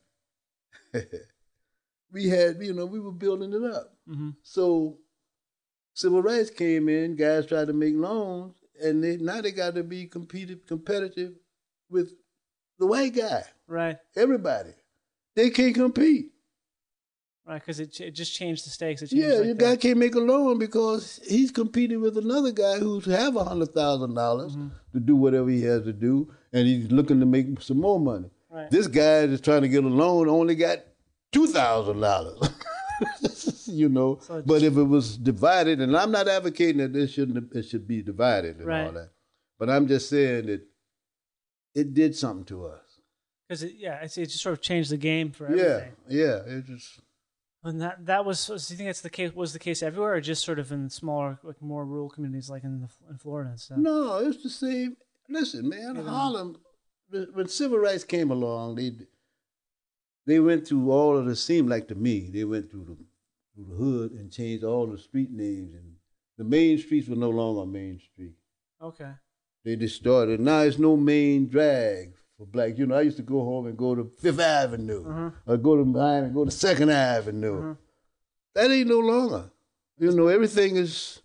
we had, you know, we were building it up. Mm-hmm. So civil rights came in, guys tried to make loans, and they now they got to be competed, competitive with the white guy. Right. Everybody. They can't compete. Right, because it, it just changed the stakes. It changed Yeah, like your that. guy can't make a loan because he's competing with another guy who's have a hundred thousand dollars Mm-hmm. to do whatever he has to do, and he's looking to make some more money. Right. This guy that's trying to get a loan only got two thousand dollars. You know, So it but just- if it was divided, and I'm not advocating that this shouldn't, it should be divided and Right. all that, but I'm just saying that it did something to us. Because it, yeah, it's, it just sort of changed the game for Yeah, everything. yeah, it just. And that that was. So do you think that's the case? Was the case everywhere, or just sort of in smaller, like more rural communities, like in the, in Florida and stuff? No, it's the same. Listen, man, Harlem, when when civil rights came along, they they went through all of the, seemed like to me, they went through the, through the hood and changed all the street names. And the main streets were no longer Main Street. Okay. They just started. Now it's no main drag for black. You know, I used to go home and go to Fifth Avenue, Uh-huh. or go to Miami, go to Second Avenue. Uh-huh. That ain't no longer. You know, everything is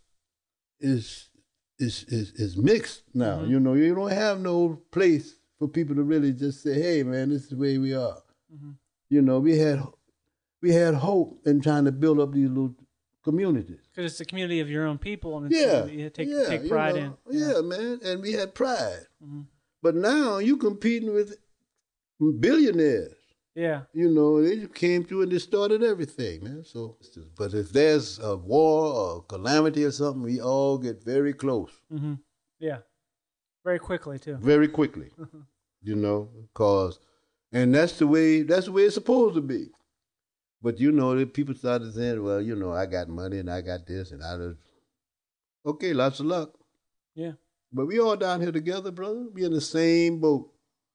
is is is, is mixed now. Mm-hmm. You know, you don't have no place for people to really just say, "Hey, man, this is the way we are." Mm-hmm. You know, we had we had hope in trying to build up these little communities. Because it's the community of your own people, and it's Yeah, something that you take yeah, take you pride know, in. Yeah, man, and we had pride. Mhm. But now you competing with billionaires. Yeah. You know, they just came through and they started everything, man. So, but if there's a war or calamity or something, we all get very close, Mm-hmm. Yeah. Very quickly too. very quickly. You know, cause, and that's the way that's the way it's supposed to be. But you know, the people started saying, "Well, you know, I got money and I got this and I just." Okay, lots of luck. Yeah. But we all down here together, brother. We in the same boat.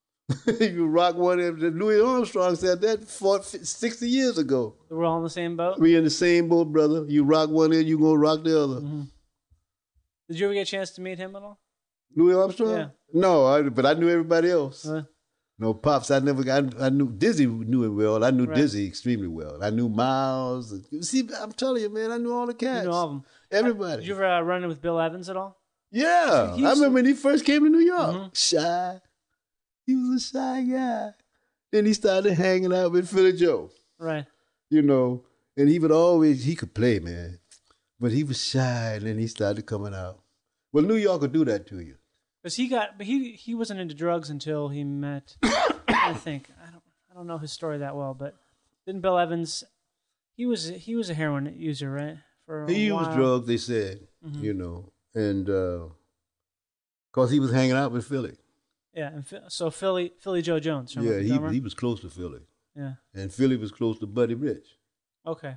You rock one of the Louis Armstrong said that sixty years ago. We're all in the same boat. We in the same boat, brother. You rock one end, you gonna rock the other. Mm-hmm. Did you ever get a chance to meet him at all? Louis Armstrong? Yeah. No, I, but I knew everybody else. Uh, No, Pops, I never got, I knew, Dizzy knew him well. I knew Right. Dizzy extremely well. I knew Miles. See, I'm telling you, man, I knew all the you cats. know all of them. Everybody. Did you ever uh, run in with Bill Evans at all? Yeah. He I was- remember when he first came to New York. Mhm. Shy. He was a shy guy. Then he started hanging out with Philly Joe. Right. You know, and he would always, he could play, man. But he was shy, and then he started coming out. Well, New York will do that to you. Because he got, but he he wasn't into drugs until he met. I think I don't I don't know his story that well, but didn't Bill Evans? He was he was a heroin user, right? For a He used while. drugs, they said, Mhm. you know, and because he was hanging out with Philly. Yeah, and Phi- so Philly Philly Joe Jones. remember Yeah, the he, drummer? he was close to Philly. Yeah. And Philly was close to Buddy Rich. Okay.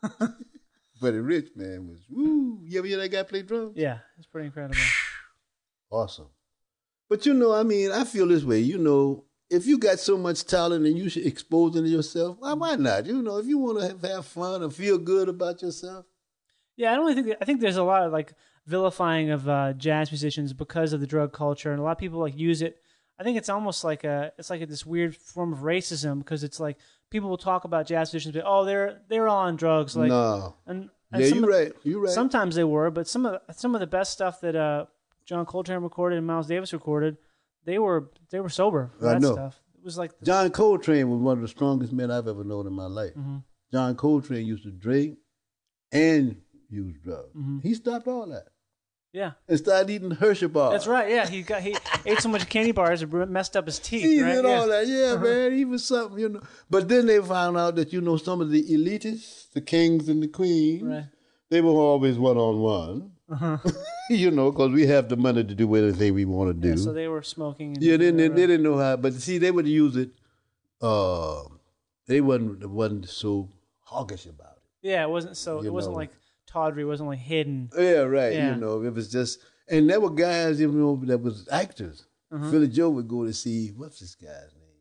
Buddy Rich, man, was, woo. You ever hear that guy play drums? Yeah, it's pretty incredible. Awesome. But, you know, I mean, I feel this way. You know, if you got so much talent and you should expose it yourself, why, why not? You know, if you want to have, have fun and feel good about yourself. Yeah, I don't really think I think there's a lot of like vilifying of uh, jazz musicians because of the drug culture, and a lot of people like use it. I think it's almost like a it's like a, this weird form of racism because it's like people will talk about jazz musicians, but oh, they're they're all on drugs. Like, no. and, and Yeah, some you're of- right. You're right. Sometimes they were, but some of some of the best stuff that uh, John Coltrane recorded and Miles Davis recorded, they were they were sober for I that know. stuff. It was like the, John Coltrane was one of the strongest men I've ever known in my life. Mhm. John Coltrane used to drink and use drugs. Mhm. He stopped all that yeah. and started eating Hershey bars. That's right. Yeah, he got he ate so much candy bars it messed up his teeth. He right? did yeah. all that. Yeah, man. He was something, you know. But then they found out that, you know, some of the elitists, the kings and the queens, Right. they were always one-on-one, Uh-huh. you know, because we have the money to do anything we want to do. Yeah, so they were smoking. And Yeah, they, they, whatever. they didn't know how, but see, they would use it. Uh, they wasn't wasn't so hawkish about it. Yeah, it wasn't so. You It wasn't know. like tawdry. It wasn't like hidden. Yeah, right. Yeah. You know, it was just, and there were guys, you know, that was actors. Uh-huh. Philly Joe would go to see what's this guy's name?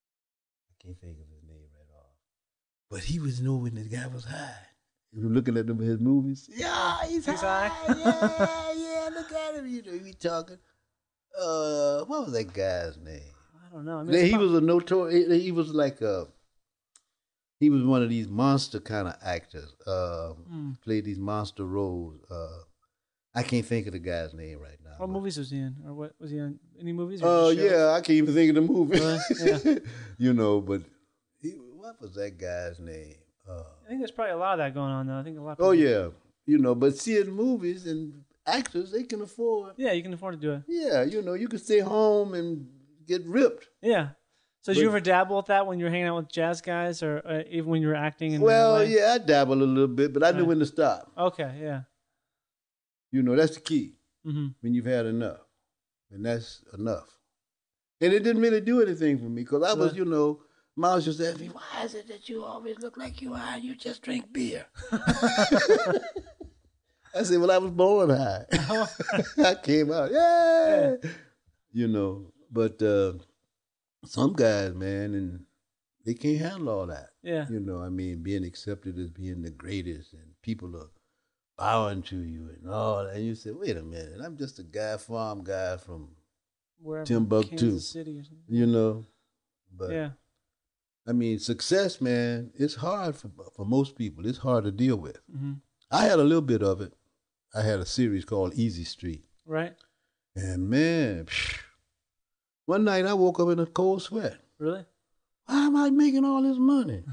I can't think of his name right off. But he was know when the guy was high. You were looking at them his movies. Yeah, he's, He's high. high. Yeah, yeah. Look at him. You know, he be talking. Uh, what was that guy's name? I don't know. I mean, Yeah, it's he prob- was a notorious. He, he was like a. He was one of these monster kind of actors. Uh, Mm. Played these monster roles. Uh, I can't think of the guy's name right now. What but- movies was he in? Or what was he in? Any movies? Or Oh just shows? yeah, I can't even think of the movie. Really? Yeah. You know, but he, what was that guy's name? Uh, I think there's probably a lot of that going on though. I think a lot. Of oh people- yeah, you know, but seeing movies and actors, they can afford. Yeah, you can afford to do it. Yeah, you know, you can stay home and get ripped. Yeah. So did But- you ever dabble with that when you were hanging out with jazz guys, or uh, even when you were acting? In Well, L A? yeah, I dabble a little bit, but I knew Right. when to stop. Okay. Yeah. You know, that's the key. Mm-hmm. When you've had enough, and that's enough. And it didn't really do anything for me because I was, Right. you know, Miles just asked me, "Why is it that you always look like you are? You just drink beer." I said, "Well, I was born high. I came out, yeah, you know." But uh, some guys, man, and they can't handle all that. Yeah. You know, I mean, being accepted as being the greatest, and people are bowing to you and all that. And you say, "Wait a minute, I'm just a guy, farm guy from Wherever, Timbuktu." Kansas City or something. You know, but Yeah. I mean, success, man, it's hard for for most people. It's hard to deal with. Mm-hmm. I had a little bit of it. I had a series called Easy Street. Right. And man, phew, one night I woke up in a cold sweat. Really? Why am I making all this money?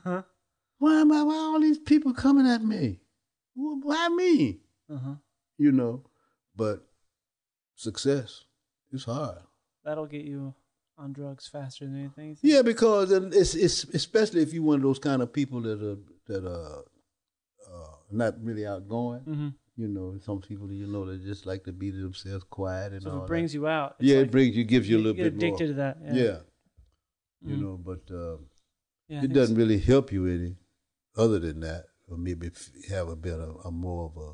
Why am I, why all these people coming at me? Wh- Why me? Uh-huh. You know, but success is hard. That'll get you on drugs faster than anything. you think? Yeah, because it's it's especially if you're one of those kind of people that are that are uh, not really outgoing. Mm-hmm. You know, some people you know they just like to be to themselves, quiet and So all if it brings that. you out, it's Yeah, like it brings you, gives you a little get bit addicted more. to that. Yeah, Yeah. you Mhm. know, but uh, Yeah, I it think doesn't so. really help you any other than that, or maybe f- have a bit of a more of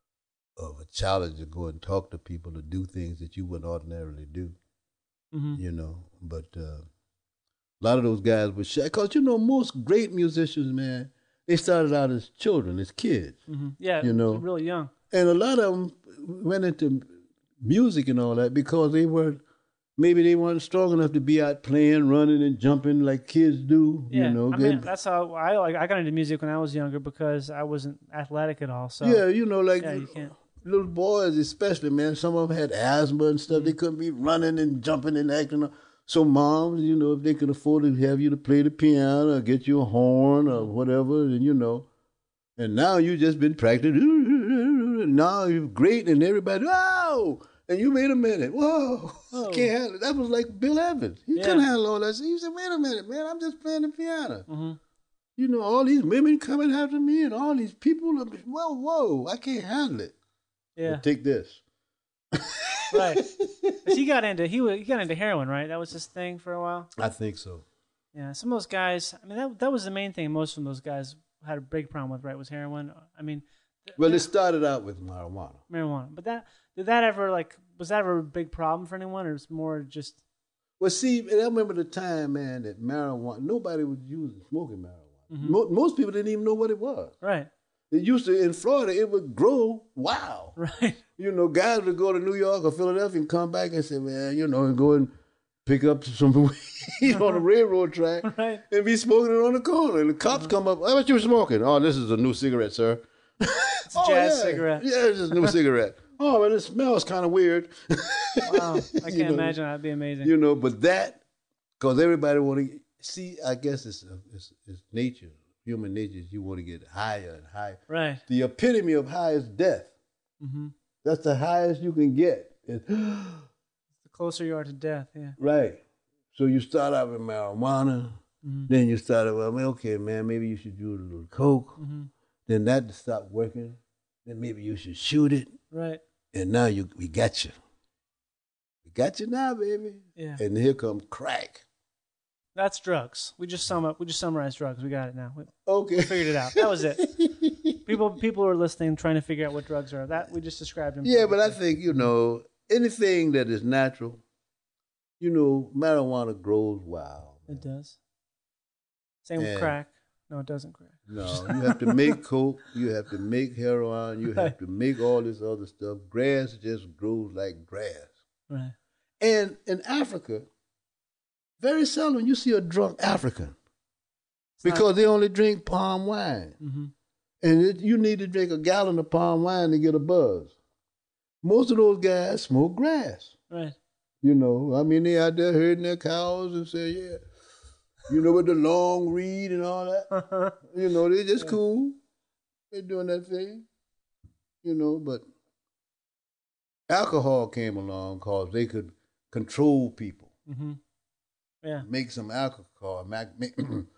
a of a challenge to go and talk to people to do things that you wouldn't ordinarily do. Mhm. You know, but uh, a lot of those guys were shy because you know most great musicians, man, they started out as children, as kids, Mhm. Yeah, you know. really young. and a lot of them went into music and all that because they weren't. Maybe they weren't strong enough to be out playing, running, and jumping like kids do. Yeah, You know, I mean They- that's how I like. I got into music when I was younger because I wasn't athletic at all. So yeah, you know, like yeah, you can't. little boys, especially, man. Some of them had asthma and stuff. Mm-hmm. They couldn't be running and jumping and acting. So moms, you know, if they can afford to have you to play the piano or get you a horn or whatever, then you know. And now you just been practicing. Now you're great, and everybody, oh, and you made a minute. Whoa, Oh. I can't handle it. That was like Bill Evans. He Yeah. couldn't handle all that. He said, wait a minute, man, I'm just playing the piano. Mhm. You know, all these women coming after me and all these people. Whoa, whoa, I can't handle it. Yeah, Well, take this. right. 'Cause he got into he wa- he got into heroin, right? That was his thing for a while. I think so. Yeah, some of those guys. I mean, that that was the main thing. Most of those guys had a big problem with, right? Was heroin. I mean, th- Well, that- it started out with marijuana. marijuana. But that did that ever like was that ever a big problem for anyone, or was more just Well, see, I remember the time, man, that marijuana, nobody was using, smoking marijuana. Mhm. Mo- most people didn't even know what it was. right? It used to, in Florida, it would grow, wow. Right. You know, guys would go to New York or Philadelphia and come back and say, man, you know, and go and pick up some weed on the railroad track Right. and be smoking it on the corner. And the cops come up, oh, what you smoking? Oh, this is a new cigarette, sir. It's a jazz yeah. cigarette. Yeah, it's just a new cigarette. Oh, but it smells kind of weird. Wow, I can't You know, imagine that'd be amazing. You know, but that, because everybody want to see, I guess it's, it's, it's nature, human nature, is you want to get higher and higher. Right. The epitome of high is death. Mm-hmm. That's the highest you can get. It's- The closer you are to death, yeah. right. So you start out with marijuana, Mhm. then you start out, well, okay, man, maybe you should do a little coke. Mm-hmm. Then that stopped working. Then maybe you should shoot it. Right. And now you we got you. We got you now, baby. Yeah. And here come crack. That's drugs. We just sum up. We just summarized drugs. We got it now. We Okay. figured it out. That was it. People, people are listening, trying to figure out what drugs are. That we just described them. Yeah, but I think, you know, anything that is natural, you know, marijuana grows wild. it does. Same with And- crack. No, it doesn't crack. No, you have to make coke, you have to make heroin, you have Right. to make all this other stuff. Grass just grows like grass. Right. And in Africa, very seldom you see a drunk African because they only drink palm wine. Mm-hmm. And it, you need to drink a gallon of palm wine to get a buzz. Most of those guys smoke grass. Right. You know, I mean, they out there herding their cows and say, yeah, you know, with the long reed and all that. You know, they just yeah. cool. They're doing that thing. You know, but alcohol came along because they could control people. Mm-hmm. Yeah. Make some alcohol, make, make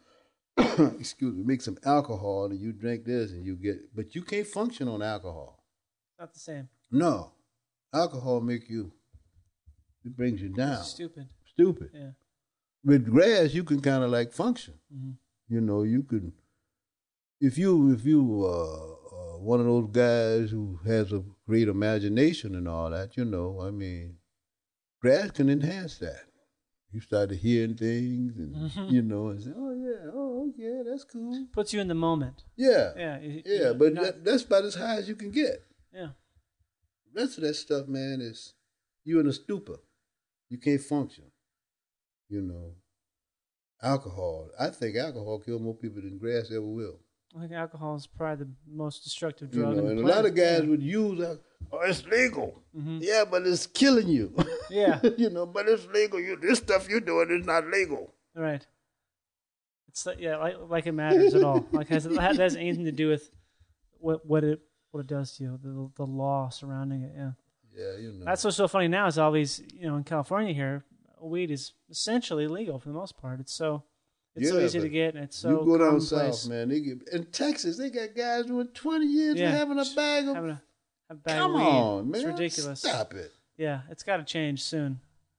excuse me, make some alcohol and you drink this and you get, but you can't function on alcohol. Not the same. No. Alcohol make you, it brings you down. It's stupid. Stupid. Yeah. With grass, you can kind of like function. Mm-hmm. You know, you can, if you, if you, uh, uh, one of those guys who has a great imagination and all that, you know, I mean, grass can enhance that. You started hearing things and, mm-hmm. you know, and say, oh, yeah, oh, yeah, that's cool. Puts you in the moment. Yeah. Yeah. You, yeah, but not... that, that's about as high as you can get. Yeah. The rest of that stuff, man, is you in a stupor. You can't function. You know, alcohol. I think alcohol kills more people than grass ever will. I think alcohol is probably the most destructive You drug. know, in the and planet. a lot of guys yeah. would use alcohol. Oh, it's legal. Mm-hmm. Yeah, but it's killing you. Yeah. You know, but it's legal. You this stuff you're doing is not legal. Right. It's like, yeah, like, like it matters at all. Like has, it has anything to do with what what it what it does to you, the the law surrounding it. Yeah. Yeah, you know. That's what's so funny now is all these, you know, in California here, weed is essentially legal for the most part. It's so it's yeah, so easy to get and it's so you go down commonplace. south, man. They get in Texas. They got guys doing twenty years Yeah. for having a bag of. Having a, a bag Come of weed. on, man. It's ridiculous. Stop it. Yeah, it's got to change soon.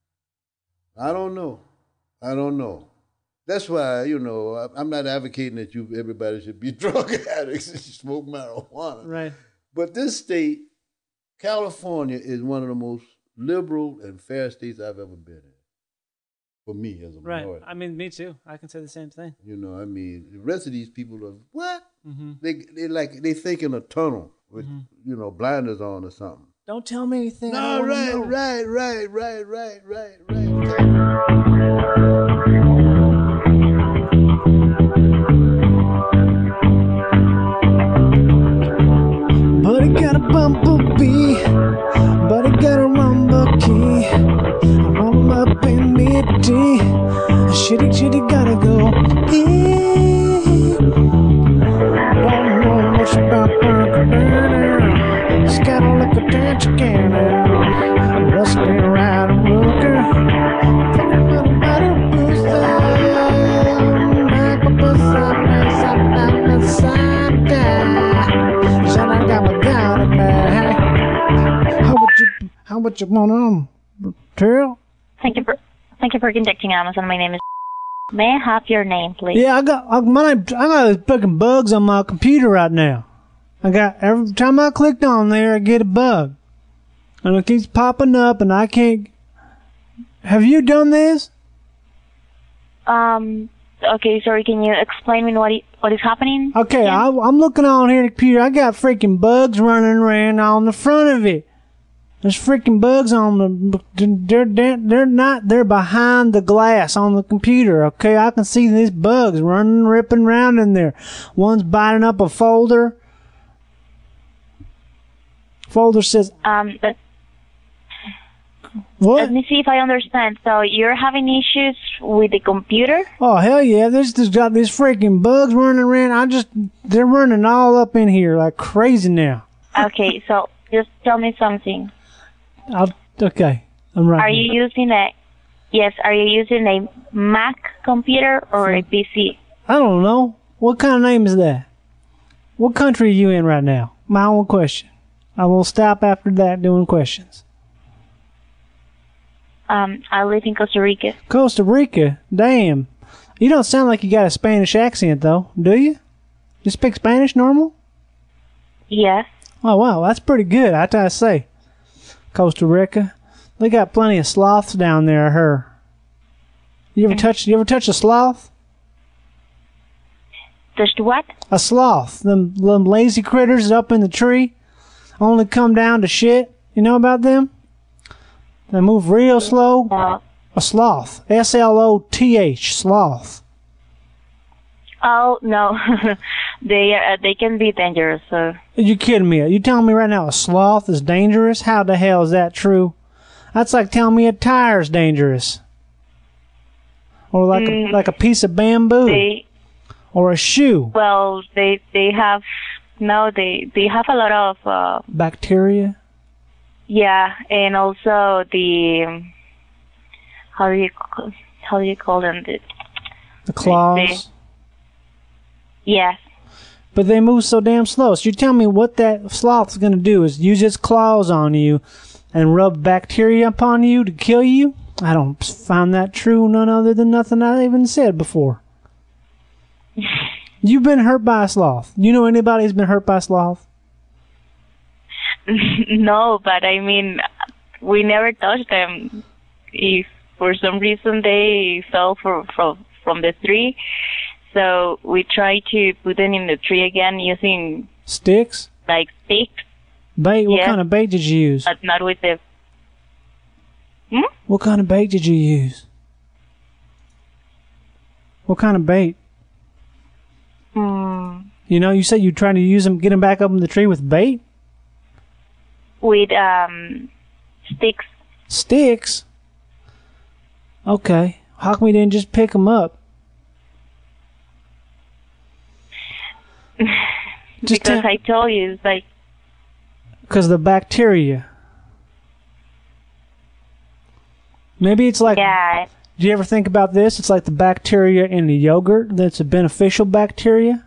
I don't know. I don't know. That's why, you know, I- I'm not advocating that you everybody should be drug addicts and smoke marijuana. Right. But this state, California, is one of the most liberal and fair states I've ever been in. For me, as a Right. minority. I mean, me too. I can say the same thing. You know, I mean, the rest of these people are, what? Mm-hmm. They they like, they think in a tunnel with, Mhm. you know, blinders on or something. Don't tell me anything. I No, don't right, know. right, right, right, right, right, right. But it got a bumblebee, but it got a rumble key. I'm up in mid-D. Shitty, shitty, gotta go. Eh. Don't know much about Burger. Just gotta look at that chicken. Must be right a rooker. Talking about a better booster. Back up a side, side, down the side, down. Shut up, got my gun, man. How would you, how would you want on, Terrell? Thank you for thank you for contacting Amazon. My name is. May I have your name, please? Yeah, I got I, my name. I got fucking bugs on my computer right now. I got every time I clicked on there, I get a bug, and it keeps popping up, and I can't. Have you done this? Um. Okay, sorry. Can you explain me what i- what is happening? Okay, Yeah. I, I'm looking on here at the computer. I got freaking bugs running around on the front of it. There's freaking bugs on the. They're, they're they're not. They're behind the glass on the computer. Okay, I can see these bugs running, ripping around in there. One's biting up a folder. Folder says Um. But what? let me see if I understand. So you're having issues with the computer? Oh hell yeah! There's just got these freaking bugs running around. I just they're running all up in here like crazy now. Okay. So just tell me something. I'll, okay, I'm right. Are you using a? Yes. Are you using a Mac computer or a P C? I don't know. What kind of name is that? What country are you in right now? My own question. I will stop after that doing questions. Um. I live in Costa Rica. Costa Rica? Damn. You don't sound like you got a Spanish accent, though, do you? You speak Spanish normal? Yes. Oh, wow. That's pretty good, I gotta say. Costa Rica. They got plenty of sloths down there, I heard. You ever touch, you ever touch a sloth? Just what? A sloth. Them, them lazy critters up in the tree. Only come down to shit. You know about them? They move real slow. No. A sloth. S L O T H. Sloth. Oh no, they are, they can be dangerous. So You kidding me? You telling me right now a sloth is dangerous? How the hell is that true? That's like telling me a tire's dangerous. Or like Mm. a, like a piece of bamboo. they Or a shoe. well they they have no they they have a lot of uh, Bacteria. yeah, and also the um, how do you ca- how do you call them? The, The claws. yes. But they move so damn slow. So you tell me what that sloth's going to do is use its claws on you and rub bacteria upon you to kill you? I don't find that true, none other than nothing I even said before. You've been hurt by a sloth. You know anybody who's been hurt by a sloth? No, but I mean, we never touched them. If for some reason they fell for, from from the tree, so we tried to put them in the tree again using Sticks? like sticks, Bait? What Yeah. kind of bait did you use? but not with the. Hmm? What kind of bait did you use? What kind of bait? Hmm. You know, you said you tried to use them, get them back up in the tree with bait? With um sticks. Sticks? Okay. How come we didn't just pick them up? Just Because tell- I told you, it's like Because the bacteria. Maybe it's like, yeah, do you ever think about this? It's like the bacteria in the yogurt that's a beneficial bacteria.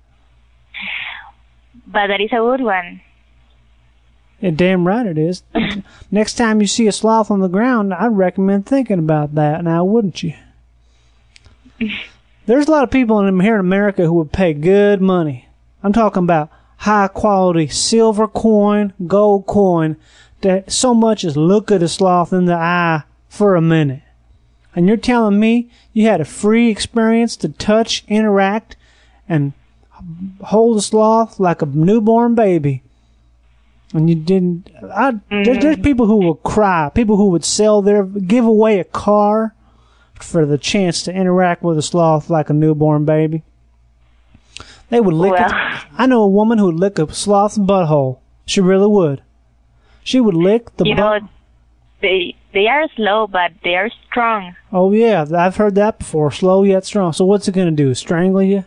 but that is a good one. Yeah, damn right it is. Next time you see a sloth on the ground, I'd recommend thinking about that now, wouldn't you? There's a lot of people in here in America who would pay good money. I'm talking about high quality silver coin, gold coin, that so much as look at a sloth in the eye for a minute. And you're telling me you had a free experience to touch, interact, and hold a sloth like a newborn baby. And you didn't. I, there, there's people who will cry. People who would sell their, give away a car for the chance to interact with a sloth like a newborn baby. They would lick Well. it. I know a woman who would lick a sloth's butthole. She really would. She would lick the You butt. know, they they are slow, but they are strong. Oh yeah, I've heard that before. Slow yet strong. So what's it gonna do? Strangle you?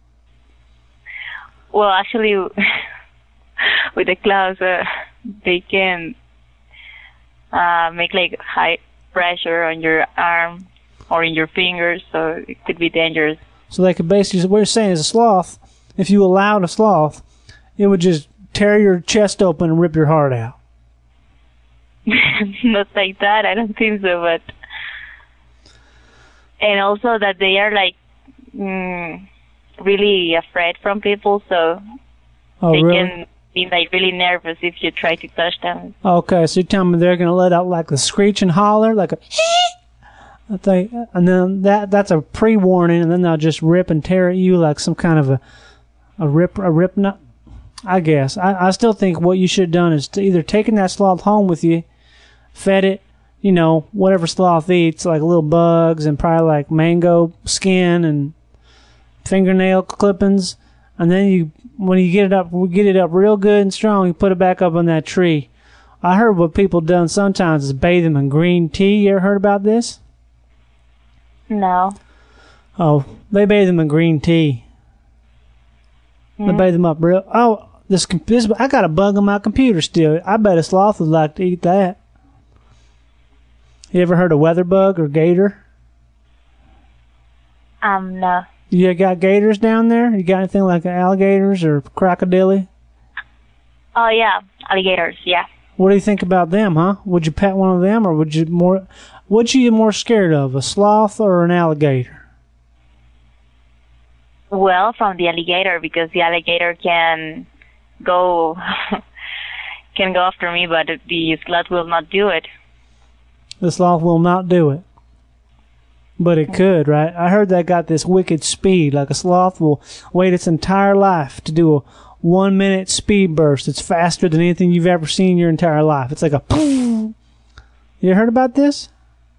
Well, actually, with the claws, uh, they can uh, make like high pressure on your arm or in your fingers, so it could be dangerous. So they could basically, what you're saying is a sloth, if you allowed a sloth, it would just tear your chest open and rip your heart out. Not like that, I don't think so, but... And also that they are like mm, really afraid from people, so Oh, they really? can be like really nervous if you try to touch them. Okay, so you're telling me they're going to let out like a screech and holler, like a I think, and then that that's a pre-warning, and then they'll just rip and tear at you like some kind of a a rip a rip nut. I guess I, I still think what you should have done is to either taken that sloth home with you, fed it, you know, whatever sloth eats, like little bugs and probably like mango skin and fingernail clippings, and then you when you get it up, get it up real good and strong, you put it back up on that tree. I heard what people done sometimes is bathe them in green tea. You ever heard about this? No. Oh, they bathe them in green tea. They bathe them up real. Oh, this, com- this I got a bug on my computer still. I bet a sloth would like to eat that. You ever heard of weather bug or gator? Um, no. You got gators down there? You got anything like alligators or crocodile? Oh, yeah, alligators, yeah. What do you think about them, huh? Would you pet one of them, or would you more? What you more scared of, a sloth or an alligator? Well, from the alligator, because the alligator can go can go after me, but the sloth will not do it. The sloth will not do it. But it could, right? I heard that got this wicked speed. Like a sloth will wait its entire life to do a one minute speed burst. It's faster than anything you've ever seen in your entire life. It's like a boom. You heard about this?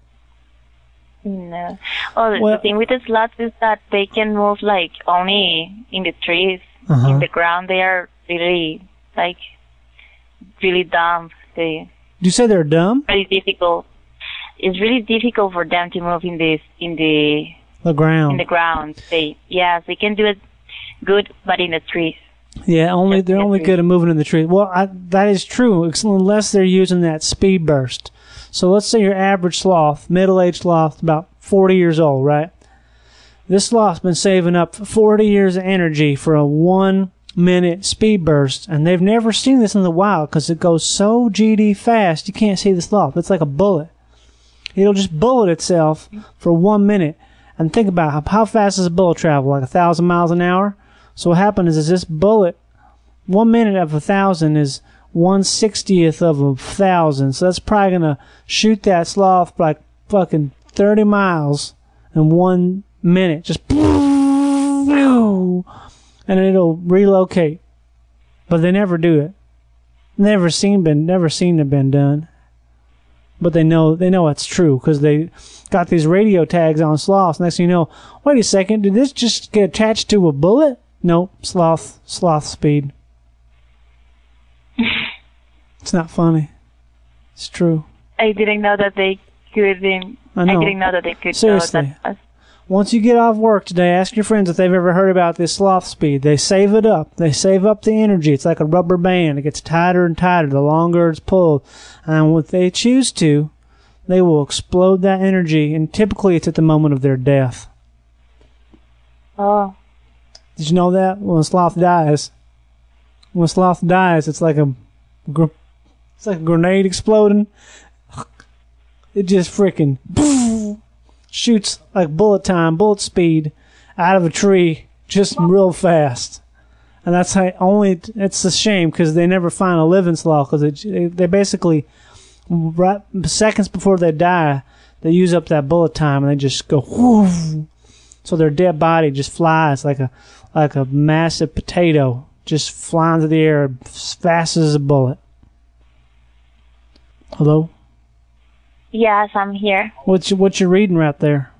No. Oh, the, Well- the thing with the sloths is that they can move like only in the trees. Uh-huh. In the ground, they are really like really dumb. They Did you say they're dumb? very difficult. It's really difficult for them to move in this in the The ground. in the ground. They yes, they can do it good, but in the trees. Yeah, only they're Yes, only yes. good at moving in the trees. Well, I, that is true, ex- unless they're using that speed burst. So let's say your average sloth, middle-aged sloth, about forty years old, right? This sloth's been saving up forty years of energy for a one-minute speed burst, and they've never seen this in the wild because it goes so G D fast you can't see the sloth. It's like a bullet. It'll just bullet itself for one minute. And think about how, how fast does a bullet travel? Like a thousand miles an hour? So what happens is this bullet, one minute of a thousand is one sixtieth of a thousand. So that's probably gonna shoot that sloth like fucking thirty miles in one minute. Just and it'll relocate. But they never do it. Never seen been never seen it been done. But they know they know it's true because they got these radio tags on sloths. Next thing you know, wait a second, did this just get attached to a bullet? Nope, sloth, sloth speed. It's not funny. It's true. I didn't know that they could. Um, I know. didn't know that they could. Seriously. Go that fast. Once you get off work today, ask your friends if they've ever heard about this sloth speed. They save it up. They save up the energy. It's like a rubber band. It gets tighter and tighter the longer it's pulled. And if they choose to, they will explode that energy. And typically it's at the moment of their death. Oh. Did you know that? When a sloth dies, when a sloth dies, it's like a, gr- it's like a grenade exploding. It just freaking shoots like bullet time, bullet speed, out of a tree, just real fast. And that's how only it's a shame because they never find a living sloth because they basically right seconds before they die, they use up that bullet time and they just go whoo. So their dead body just flies like a like a massive potato, just flying through the air as fast as a bullet. Hello? Yes, I'm here. What's your, what you reading right there?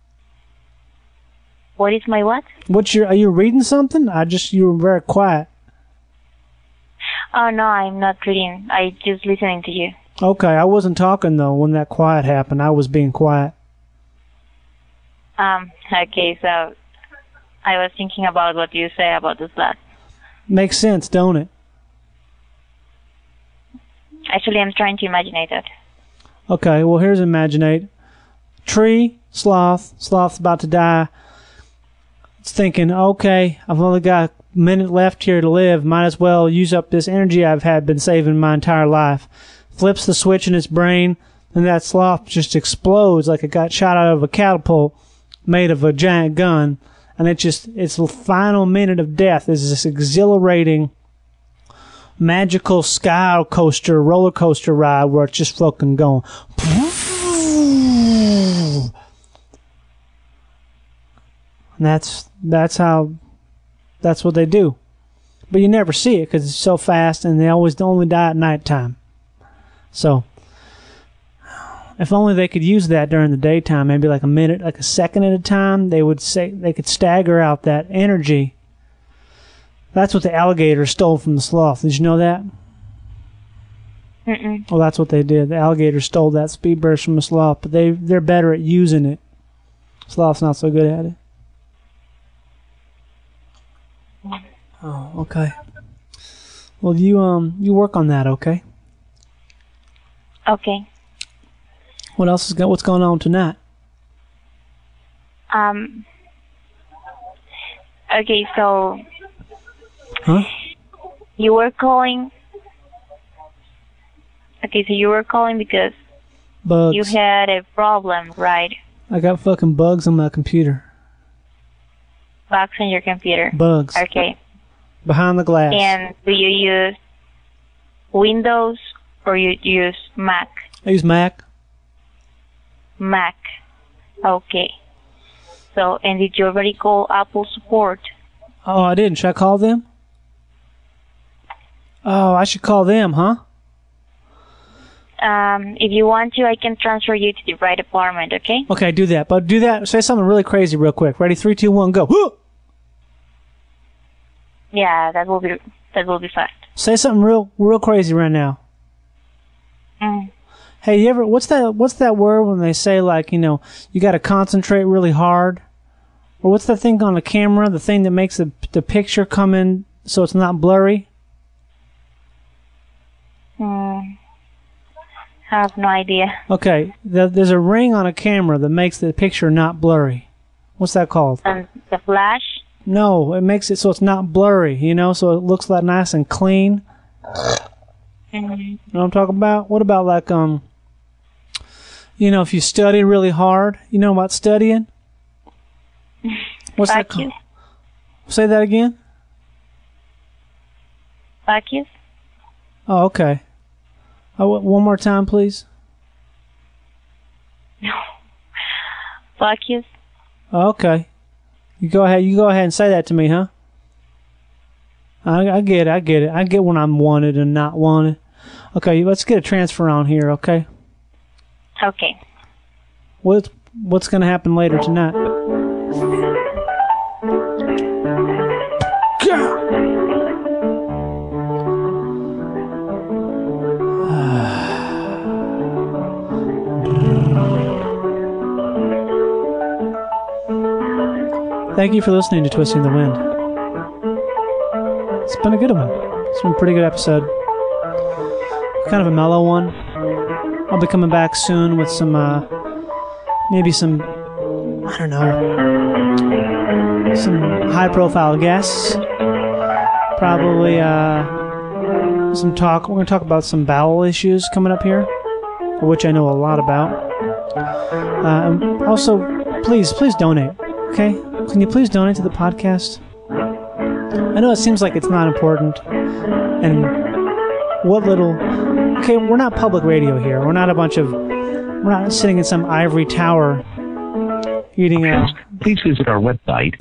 What is my what? What's your? Are you reading something? I just you were very quiet. Oh no, I'm not reading. I just listening to you. Okay, I wasn't talking though when that quiet happened. I was being quiet. Um. Okay, so I was thinking about what you say about the sloth. Makes sense, don't it? Actually, I'm trying to imagine that. Okay, well here's imaginate. Tree, sloth, sloth's about to die. It's thinking, okay, I've only got a minute left here to live. Might as well use up this energy I've had been saving my entire life. Flips the switch in its brain, and that sloth just explodes like it got shot out of a catapult made of a giant gun. And it just, its final minute of death is this exhilarating, magical sky coaster, roller coaster ride where it's just fucking going. And that's that's how that's what they do. But you never see it because it's so fast, and they always only die at nighttime. So if only they could use that during the daytime, maybe like a minute, like a second at a time, they would say they could stagger out that energy. That's what the alligator stole from the sloth. Did you know that? Mm-mm. Well, that's what they did. The alligator stole that speed burst from the sloth, but they they're better at using it. Sloth's not so good at it. Oh, okay. Well, you um you work on that, okay? Okay. What else is go- what's going on tonight? Um. Okay, so Huh? you were calling. Okay, so you were calling because Bugs. you had a problem, right? I got fucking bugs on my computer. Bugs on your computer. Bugs. Okay. Behind the glass. And do you use Windows or you use Mac? I use Mac. Mac. Okay. So, and did you already call Apple support? Oh, I didn't. Should I call them? Oh, I should call them, huh? Um, if you want to, I can transfer you to the right department, okay? Okay, do that. But do that. Say something really crazy real quick. Ready? Three, two, one, go. Woo! Yeah, that will be that will be fast. Say something real real crazy right now. Mm. Hey, you ever what's that what's that word when they say, like, you know, you got to concentrate really hard? Or what's the thing on the camera, the thing that makes the the picture come in so it's not blurry? Mm. I have no idea. Okay, the, there's a ring on a camera that makes the picture not blurry. What's that called? Um, the flash? No, it makes it so it's not blurry, you know, so it looks like nice and clean. Mm-hmm. You know what I'm talking about? What about, like, um, you know, if you study really hard, you know about studying? What's that called? Say that again? Focus? Oh, okay. Oh, one more time, please. No. Focus? Oh, okay. You go ahead. You go ahead and say that to me, huh? I, I get it. I get it. I get when I'm wanted and not wanted. Okay, let's get a transfer on here, okay? Okay. What What's going to happen later tonight? Thank you for listening to Twisting the Wind. It's been a good one. It's been a pretty good episode. Kind of a mellow one. I'll be coming back soon with some, uh, maybe some, I don't know, some high-profile guests. Probably, uh, some talk. We're going to talk about some bowel issues coming up here, which I know a lot about. Uh, and also, please, please donate, okay? Can you please donate to the podcast? I know it seems like it's not important. And what little... Okay, we're not public radio here. We're not a bunch of... We're not sitting in some ivory tower eating a... Please visit our website.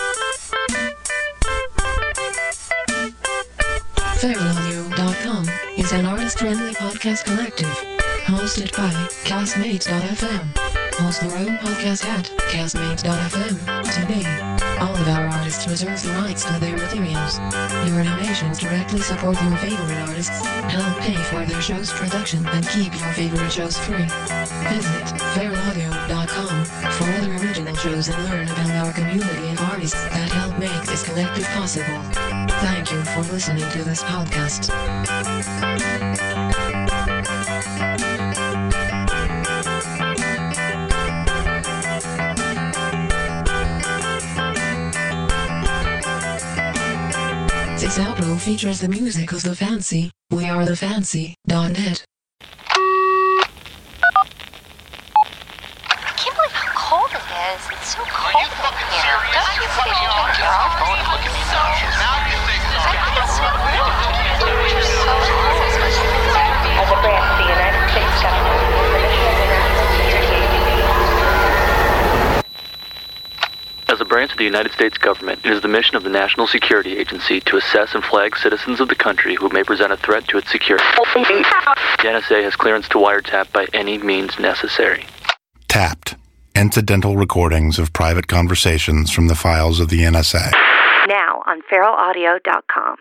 feral audio dot com is an artist-friendly podcast collective hosted by Castmates dot f m. Host their own podcast at Castmates dot f m today. All of our artists reserve the rights to their materials. Your donations directly support your favorite artists, help pay for their show's production, and keep your favorite shows free. Visit feral audio dot com for other original shows and learn about our community and artists that help make this collective possible. Thank you for listening to this podcast. This outro features the music of The Fancy. We are the fancy dot net. I can't believe how cold it is. It's so cold in here. Don't you think they should turn your own phone and look at me now? I think it's so rude. You're so cold. As a branch of the United States government, As a branch of the United States government, it is the mission of the National Security Agency to assess and flag citizens of the country who may present a threat to its security. The N S A has clearance to wiretap by any means necessary. Tapped. Incidental recordings of private conversations from the files of the N S A. now on feral audio dot com.